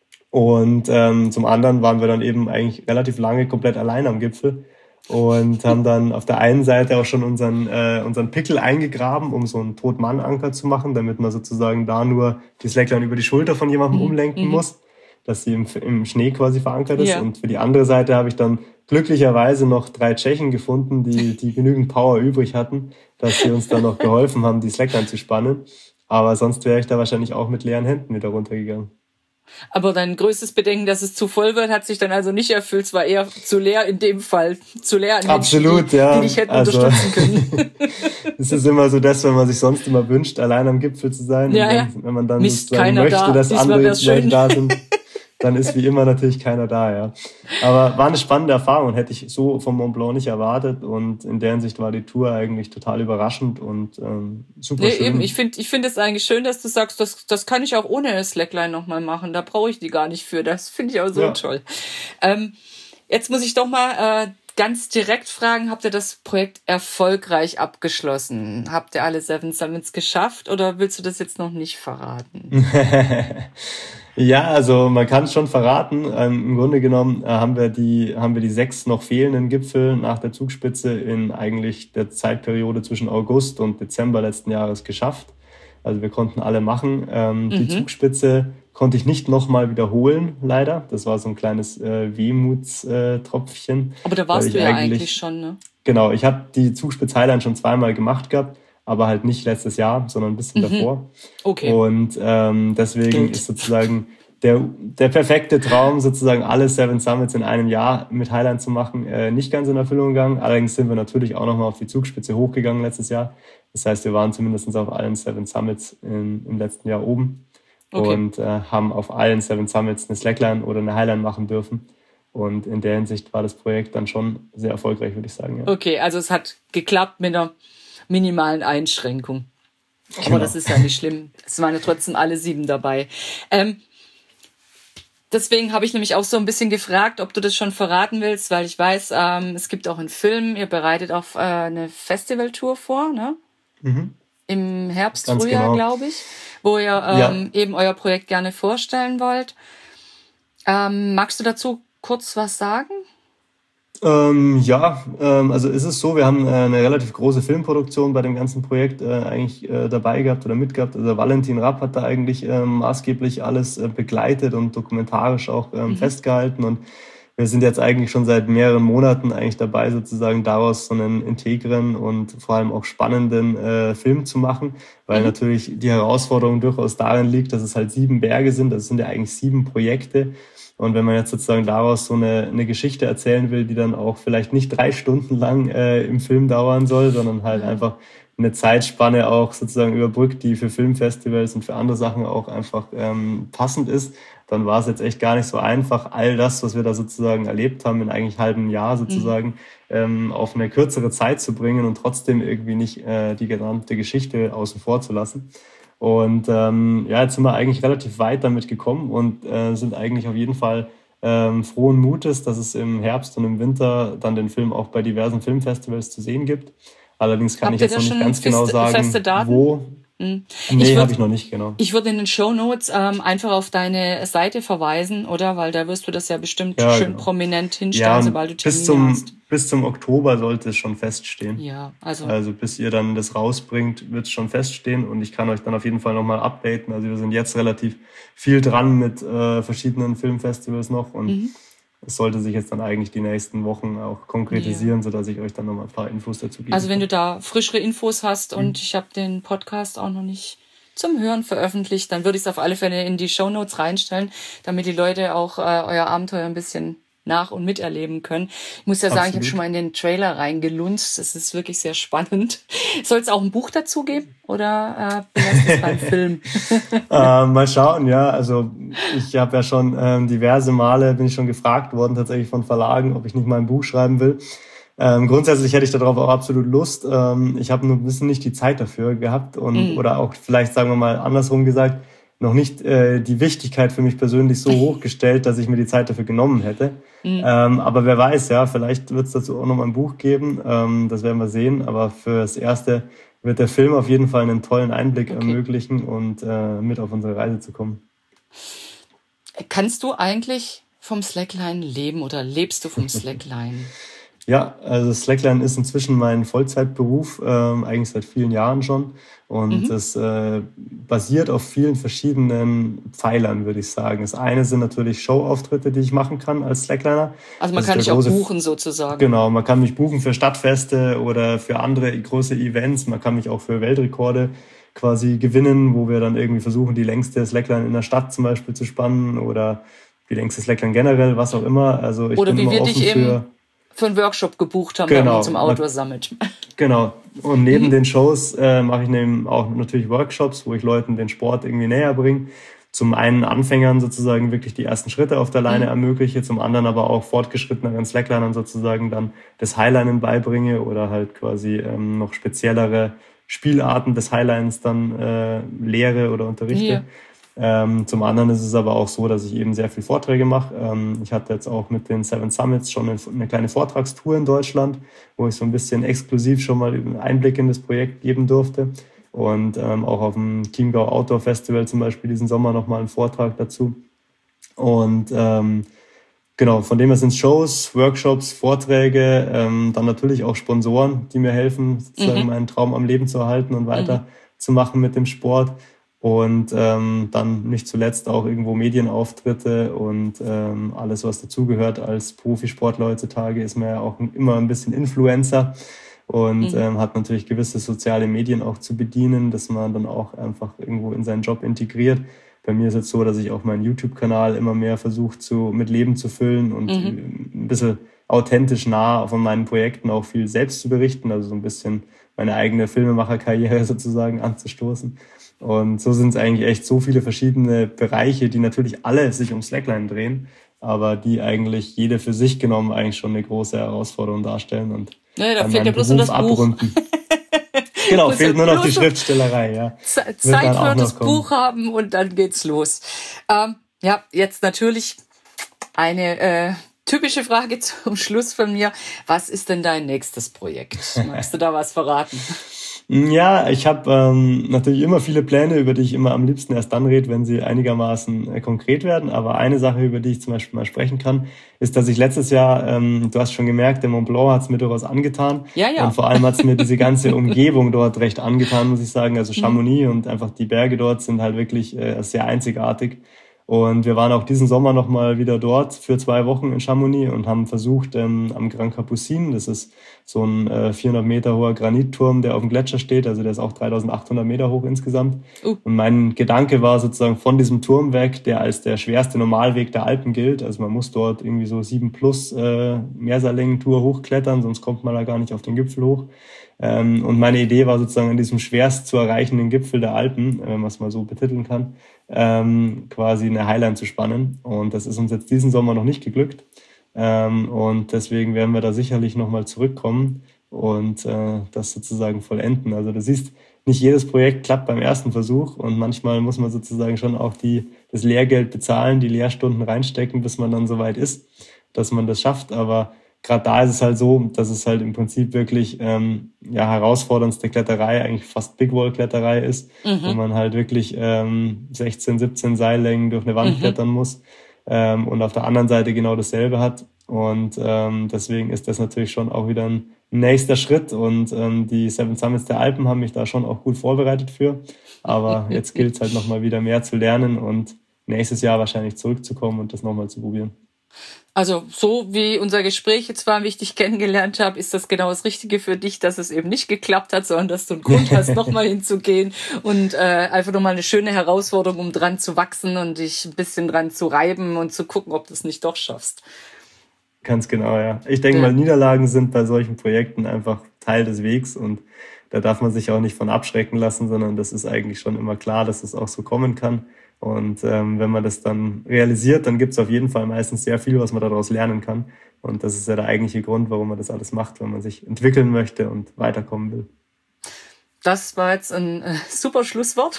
und ähm, zum anderen waren wir dann eben eigentlich relativ lange komplett allein am Gipfel und haben dann auf der einen Seite auch schon unseren äh, unseren Pickel eingegraben, um so einen Tod-Mann-Anker zu machen, damit man sozusagen da nur die Slackline über die Schulter von jemandem mhm. umlenken mhm. muss, dass sie im, im Schnee quasi verankert ist. Ja. Und für die andere Seite habe ich dann glücklicherweise noch drei Tschechen gefunden, die die genügend Power übrig hatten, dass sie uns dann noch geholfen haben, die Slackline zu spannen. Aber sonst wäre ich da wahrscheinlich auch mit leeren Händen wieder runtergegangen. Aber dein größtes Bedenken, dass es zu voll wird, hat sich dann also nicht erfüllt. Es war eher zu leer in dem Fall. Zu leer an Menschen, Absolut, die, ja. die dich hätten also, unterstützen können. Es ist immer so das, wenn man sich sonst immer wünscht, allein am Gipfel zu sein. Ja, und dann, ja. wenn man dann Mist, sozusagen keiner möchte, da. dass Diesmal andere wär's schön. Leute da sind, dann ist wie immer natürlich keiner da, ja. Aber war eine spannende Erfahrung, hätte ich so vom Mont Blanc nicht erwartet. Und in der Hinsicht war die Tour eigentlich total überraschend und ähm, super Nee, schön. eben, ich finde ich finde es eigentlich schön, dass du sagst, das, das kann ich auch ohne Slackline nochmal machen. Da brauche ich die gar nicht für. Das finde ich auch so Ja. toll. Ähm, jetzt muss ich doch mal äh, ganz direkt fragen, habt ihr das Projekt erfolgreich abgeschlossen? Habt ihr alle Seven Summits geschafft oder willst du das jetzt noch nicht verraten? Ja, also man kann es schon verraten. Ähm, Im Grunde genommen äh, haben wir die haben wir die sechs noch fehlenden Gipfel nach der Zugspitze in eigentlich der Zeitperiode zwischen August und Dezember letzten Jahres geschafft. Also wir konnten alle machen. Ähm, Mhm. Die Zugspitze konnte ich nicht nochmal wiederholen, leider. Das war so ein kleines äh, Wehmutstropfchen. Aber da warst weil du ich ja eigentlich- eigentlich schon, ne? Genau, ich habe die Zugspitze Highline schon zweimal gemacht gehabt, aber halt nicht letztes Jahr, sondern ein bisschen Mhm. davor. Okay. Und ähm, deswegen Gilt. ist sozusagen der, der perfekte Traum, sozusagen alle Seven Summits in einem Jahr mit Highline zu machen, äh, nicht ganz in Erfüllung gegangen. Allerdings sind wir natürlich auch nochmal auf die Zugspitze hochgegangen letztes Jahr. Das heißt, wir waren zumindest auf allen Seven Summits in, im letzten Jahr oben Okay. und äh, haben auf allen Seven Summits eine Slackline oder eine Highline machen dürfen. Und in der Hinsicht war das Projekt dann schon sehr erfolgreich, würde ich sagen. Ja. Okay, also es hat geklappt mit einer minimalen Einschränkung. Aber Genau. das ist ja nicht schlimm. Es waren ja trotzdem alle sieben dabei. Ähm, deswegen habe ich nämlich auch so ein bisschen gefragt, ob du das schon verraten willst, weil ich weiß, ähm, es gibt auch einen Film, ihr bereitet auch äh, eine Festivaltour vor, ne? Mhm. Im Herbst, Ganz Frühjahr, genau. glaube ich, wo ihr ähm, Ja. eben euer Projekt gerne vorstellen wollt. Ähm, magst du dazu kurz was sagen? Ähm, ja, ähm, also ist es so, wir haben äh, eine relativ große Filmproduktion bei dem ganzen Projekt äh, eigentlich äh, dabei gehabt oder mitgehabt. Also Valentin Rapp hat da eigentlich ähm, maßgeblich alles äh, begleitet und dokumentarisch auch ähm, Mhm. festgehalten. Und wir sind jetzt eigentlich schon seit mehreren Monaten eigentlich dabei, sozusagen daraus so einen integren und vor allem auch spannenden äh, Film zu machen, weil Mhm. natürlich die Herausforderung durchaus darin liegt, dass es halt sieben Berge sind. Das sind ja eigentlich sieben Projekte. Und wenn man jetzt sozusagen daraus so eine, eine Geschichte erzählen will, die dann auch vielleicht nicht drei Stunden lang äh, im Film dauern soll, sondern halt Mhm. einfach eine Zeitspanne auch sozusagen überbrückt, die für Filmfestivals und für andere Sachen auch einfach ähm, passend ist, dann war es jetzt echt gar nicht so einfach, all das, was wir da sozusagen erlebt haben, in eigentlich halbem Jahr sozusagen ähm, auf eine kürzere Zeit zu bringen und trotzdem irgendwie nicht äh, die gesamte Geschichte außen vor zu lassen. Und ähm, ja, jetzt sind wir eigentlich relativ weit damit gekommen und äh, sind eigentlich auf jeden Fall ähm, frohen Mutes, dass es im Herbst und im Winter dann den Film auch bei diversen Filmfestivals zu sehen gibt. Allerdings kann Habt ich ihr jetzt da noch nicht schon ganz genau feste- sagen, feste Daten? wo. Mhm. Ich Nee, würd- habe ich noch nicht, genau. Ich würde in den Shownotes ähm, einfach auf deine Seite verweisen, oder? Weil da wirst du das ja bestimmt Ja, schön genau. prominent hinstellen, Ja, sobald du und Termine bis zum, hast. bis zum Oktober sollte es schon feststehen. Ja, also, Also bis ihr dann das rausbringt, wird es schon feststehen und ich kann euch dann auf jeden Fall nochmal updaten. Also wir sind jetzt relativ viel dran mit äh, verschiedenen Filmfestivals noch und mhm. es sollte sich jetzt dann eigentlich die nächsten Wochen auch konkretisieren, sodass ich euch dann nochmal ein paar Infos dazu gebe. also wenn du da frischere Infos hast Mhm. und ich habe den Podcast auch noch nicht zum Hören veröffentlicht, dann würde ich es auf alle Fälle in die Shownotes reinstellen, damit die Leute auch äh, euer Abenteuer ein bisschen nach- und miterleben können. Ich muss ja sagen, ich habe Absolut. schon mal in den Trailer reingelunzt. Das ist wirklich sehr spannend. Soll es auch ein Buch dazu geben oder äh, belässt es beim Film? äh, mal schauen, ja. Also ich habe ja schon ähm, diverse Male, bin ich schon gefragt worden tatsächlich von Verlagen, ob ich nicht mal ein Buch schreiben will. Ähm, grundsätzlich hätte ich darauf auch absolut Lust. Ähm, ich habe nur ein bisschen nicht die Zeit dafür gehabt und Mhm. oder auch vielleicht, sagen wir mal andersrum gesagt, noch nicht äh, die Wichtigkeit für mich persönlich so hochgestellt, dass ich mir die Zeit dafür genommen hätte. Mhm. Ähm, aber wer weiß, ja, vielleicht wird es dazu auch noch mal ein Buch geben. Ähm, das werden wir sehen. Aber fürs Erste wird der Film auf jeden Fall einen tollen Einblick Okay. ermöglichen und äh, mit auf unsere Reise zu kommen. Kannst du eigentlich vom Slackline leben oder lebst du vom Slackline? Ja, also Slackline ist inzwischen mein Vollzeitberuf, ähm, eigentlich seit vielen Jahren schon. Und Mhm. das äh, basiert auf vielen verschiedenen Pfeilern, würde ich sagen. Das eine sind natürlich Showauftritte, die ich machen kann als Slackliner. Also man Das ist kann der dich auch große- buchen sozusagen. Genau, man kann mich buchen für Stadtfeste oder für andere große Events. Man kann mich auch für Weltrekorde quasi gewinnen, wo wir dann irgendwie versuchen, die längste Slackline in der Stadt zum Beispiel zu spannen oder die längste Slackline generell, was auch immer. Also ich oder bin wie immer wir offen dich für, eben für einen Workshop gebucht haben, genau, zum Outdoor Summit. Genau. Und neben mhm. den Shows äh, mache ich neben auch natürlich Workshops, wo ich Leuten den Sport irgendwie näher bringe. Zum einen Anfängern sozusagen wirklich die ersten Schritte auf der Leine mhm. ermögliche, zum anderen aber auch fortgeschritteneren Slacklinern sozusagen dann das Highlinen beibringe oder halt quasi ähm, noch speziellere Spielarten des Highlines dann äh, lehre oder unterrichte. Ja. Ähm, zum anderen ist es aber auch so, dass ich eben sehr viel Vorträge mache. Ähm, ich hatte jetzt auch mit den Seven Summits schon eine, eine kleine Vortragstour in Deutschland, wo ich so ein bisschen exklusiv schon mal einen Einblick in das Projekt geben durfte. Und ähm, auch auf dem Chiemgau Outdoor Festival zum Beispiel diesen Sommer nochmal einen Vortrag dazu. Und ähm, genau, von dem her sind es Shows, Workshops, Vorträge, ähm, dann natürlich auch Sponsoren, die mir helfen, sozusagen mhm. meinen Traum am Leben zu erhalten und weiter mhm. zu machen mit dem Sport. Und ähm, dann nicht zuletzt auch irgendwo Medienauftritte und ähm, alles, was dazugehört. Als Profisportler heutzutage ist man ja auch immer ein bisschen Influencer. Und mhm. ähm, hat natürlich gewisse soziale Medien auch zu bedienen, dass man dann auch einfach irgendwo in seinen Job integriert. Bei mir ist es so, dass ich auch meinen YouTube-Kanal immer mehr versuche zu mit Leben zu füllen und mhm. ein bisschen authentisch nah von meinen Projekten auch viel selbst zu berichten, also so ein bisschen meine eigene Filmemacherkarriere sozusagen anzustoßen. Und so sind es eigentlich echt so viele verschiedene Bereiche, die natürlich alle sich um Slackline drehen, aber die eigentlich jede für sich genommen eigentlich schon eine große Herausforderung darstellen und ja, da fehlt ja bloß nur das Buch. Genau, fehlt nur noch die Schriftstellerei, ja. Zeit für das Buch haben und dann geht's los. Ähm, ja, jetzt natürlich eine äh, typische Frage zum Schluss von mir. Was ist denn dein nächstes Projekt? Magst du da was verraten? Ja, ich habe ähm, natürlich immer viele Pläne, über die ich immer am liebsten erst dann rede, wenn sie einigermaßen äh, konkret werden. Aber eine Sache, über die ich zum Beispiel mal sprechen kann, ist, dass ich letztes Jahr, ähm, du hast schon gemerkt, der Mont Blanc hat es mir durchaus angetan. Ja, ja. Und vor allem hat es mir diese ganze Umgebung dort recht angetan, muss ich sagen. Also Chamonix mhm. und einfach die Berge dort sind halt wirklich äh, sehr einzigartig. Und wir waren auch diesen Sommer nochmal wieder dort für zwei Wochen in Chamonix und haben versucht, ähm, am Grand Capucin, das ist so ein äh, vierhundert Meter hoher Granitturm, der auf dem Gletscher steht, also der ist auch dreitausendachthundert Meter hoch insgesamt. Uh. Und mein Gedanke war sozusagen von diesem Turm weg, der als der schwerste Normalweg der Alpen gilt, also man muss dort irgendwie so sieben plus äh, Mehrseillängen-Tour hochklettern, sonst kommt man da gar nicht auf den Gipfel hoch. Ähm, und meine Idee war sozusagen an diesem schwerst zu erreichenden Gipfel der Alpen, wenn man es mal so betiteln kann, ähm, quasi eine Highline zu spannen. Und das ist uns jetzt diesen Sommer noch nicht geglückt. Ähm, und deswegen werden wir da sicherlich nochmal zurückkommen und äh, das sozusagen vollenden. Also du siehst, nicht jedes Projekt klappt beim ersten Versuch und manchmal muss man sozusagen schon auch die, das Lehrgeld bezahlen, die Lehrstunden reinstecken, bis man dann soweit ist, dass man das schafft. Aber gerade da ist es halt so, dass es halt im Prinzip wirklich ähm, ja herausforderndste Kletterei, eigentlich fast Big Wall Kletterei ist, mhm. wo man halt wirklich ähm, sechzehn, siebzehn Seillängen durch eine Wand mhm. klettern muss ähm, und auf der anderen Seite genau dasselbe hat. Und ähm, deswegen ist das natürlich schon auch wieder ein nächster Schritt und ähm, die Seven Summits der Alpen haben mich da schon auch gut vorbereitet für. Aber jetzt gilt es halt nochmal wieder mehr zu lernen und nächstes Jahr wahrscheinlich zurückzukommen und das nochmal zu probieren. Also so wie unser Gespräch jetzt war, wie ich dich kennengelernt habe, ist das genau das Richtige für dich, dass es eben nicht geklappt hat, sondern dass du einen Grund hast, nochmal hinzugehen und äh, einfach nochmal eine schöne Herausforderung, um dran zu wachsen und dich ein bisschen dran zu reiben und zu gucken, ob du es nicht doch schaffst. Ganz genau, ja. Ich denke ja. mal, Niederlagen sind bei solchen Projekten einfach Teil des Wegs und da darf man sich auch nicht von abschrecken lassen, sondern das ist eigentlich schon immer klar, dass es auch so kommen kann. Und ähm, wenn man das dann realisiert, dann gibt es auf jeden Fall meistens sehr viel, was man daraus lernen kann. Und das ist ja der eigentliche Grund, warum man das alles macht, wenn man sich entwickeln möchte und weiterkommen will. Das war jetzt ein äh, super Schlusswort.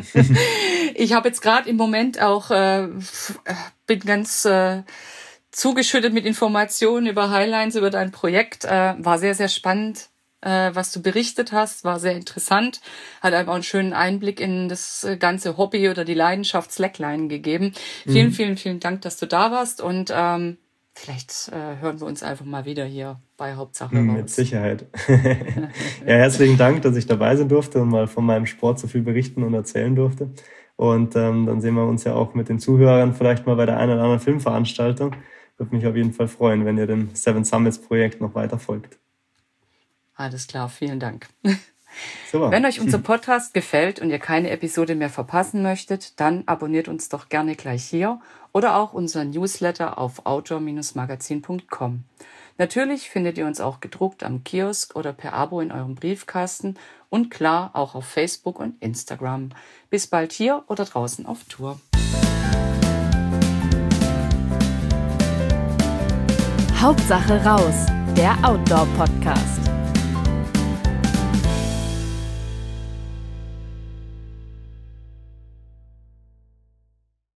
Ich habe jetzt gerade im Moment auch, äh, bin ganz äh, zugeschüttet mit Informationen über Highlines, über dein Projekt. Äh, war sehr, sehr spannend, äh, was du berichtet hast. War sehr interessant. Hat einfach einen schönen Einblick in das ganze Hobby oder die Leidenschaft Slackline gegeben. Mhm. Vielen, vielen, vielen Dank, dass du da warst. Und ähm, vielleicht äh, hören wir uns einfach mal wieder hier bei Hauptsache raus. Mit Sicherheit. Ja, herzlichen Dank, dass ich dabei sein durfte und mal von meinem Sport so viel berichten und erzählen durfte. Und ähm, dann sehen wir uns ja auch mit den Zuhörern vielleicht mal bei der einen oder anderen Filmveranstaltung. Würde mich auf jeden Fall freuen, wenn ihr dem Seven Summits Projekt noch weiter folgt. Alles klar, vielen Dank. Super. Wenn euch unser Podcast gefällt und ihr keine Episode mehr verpassen möchtet, dann abonniert uns doch gerne gleich hier oder auch unseren Newsletter auf outdoor Bindestrich magazin Punkt com. Natürlich findet ihr uns auch gedruckt am Kiosk oder per Abo in eurem Briefkasten und klar auch auf Facebook und Instagram. Bis bald hier oder draußen auf Tour. Hauptsache raus, der Outdoor-Podcast.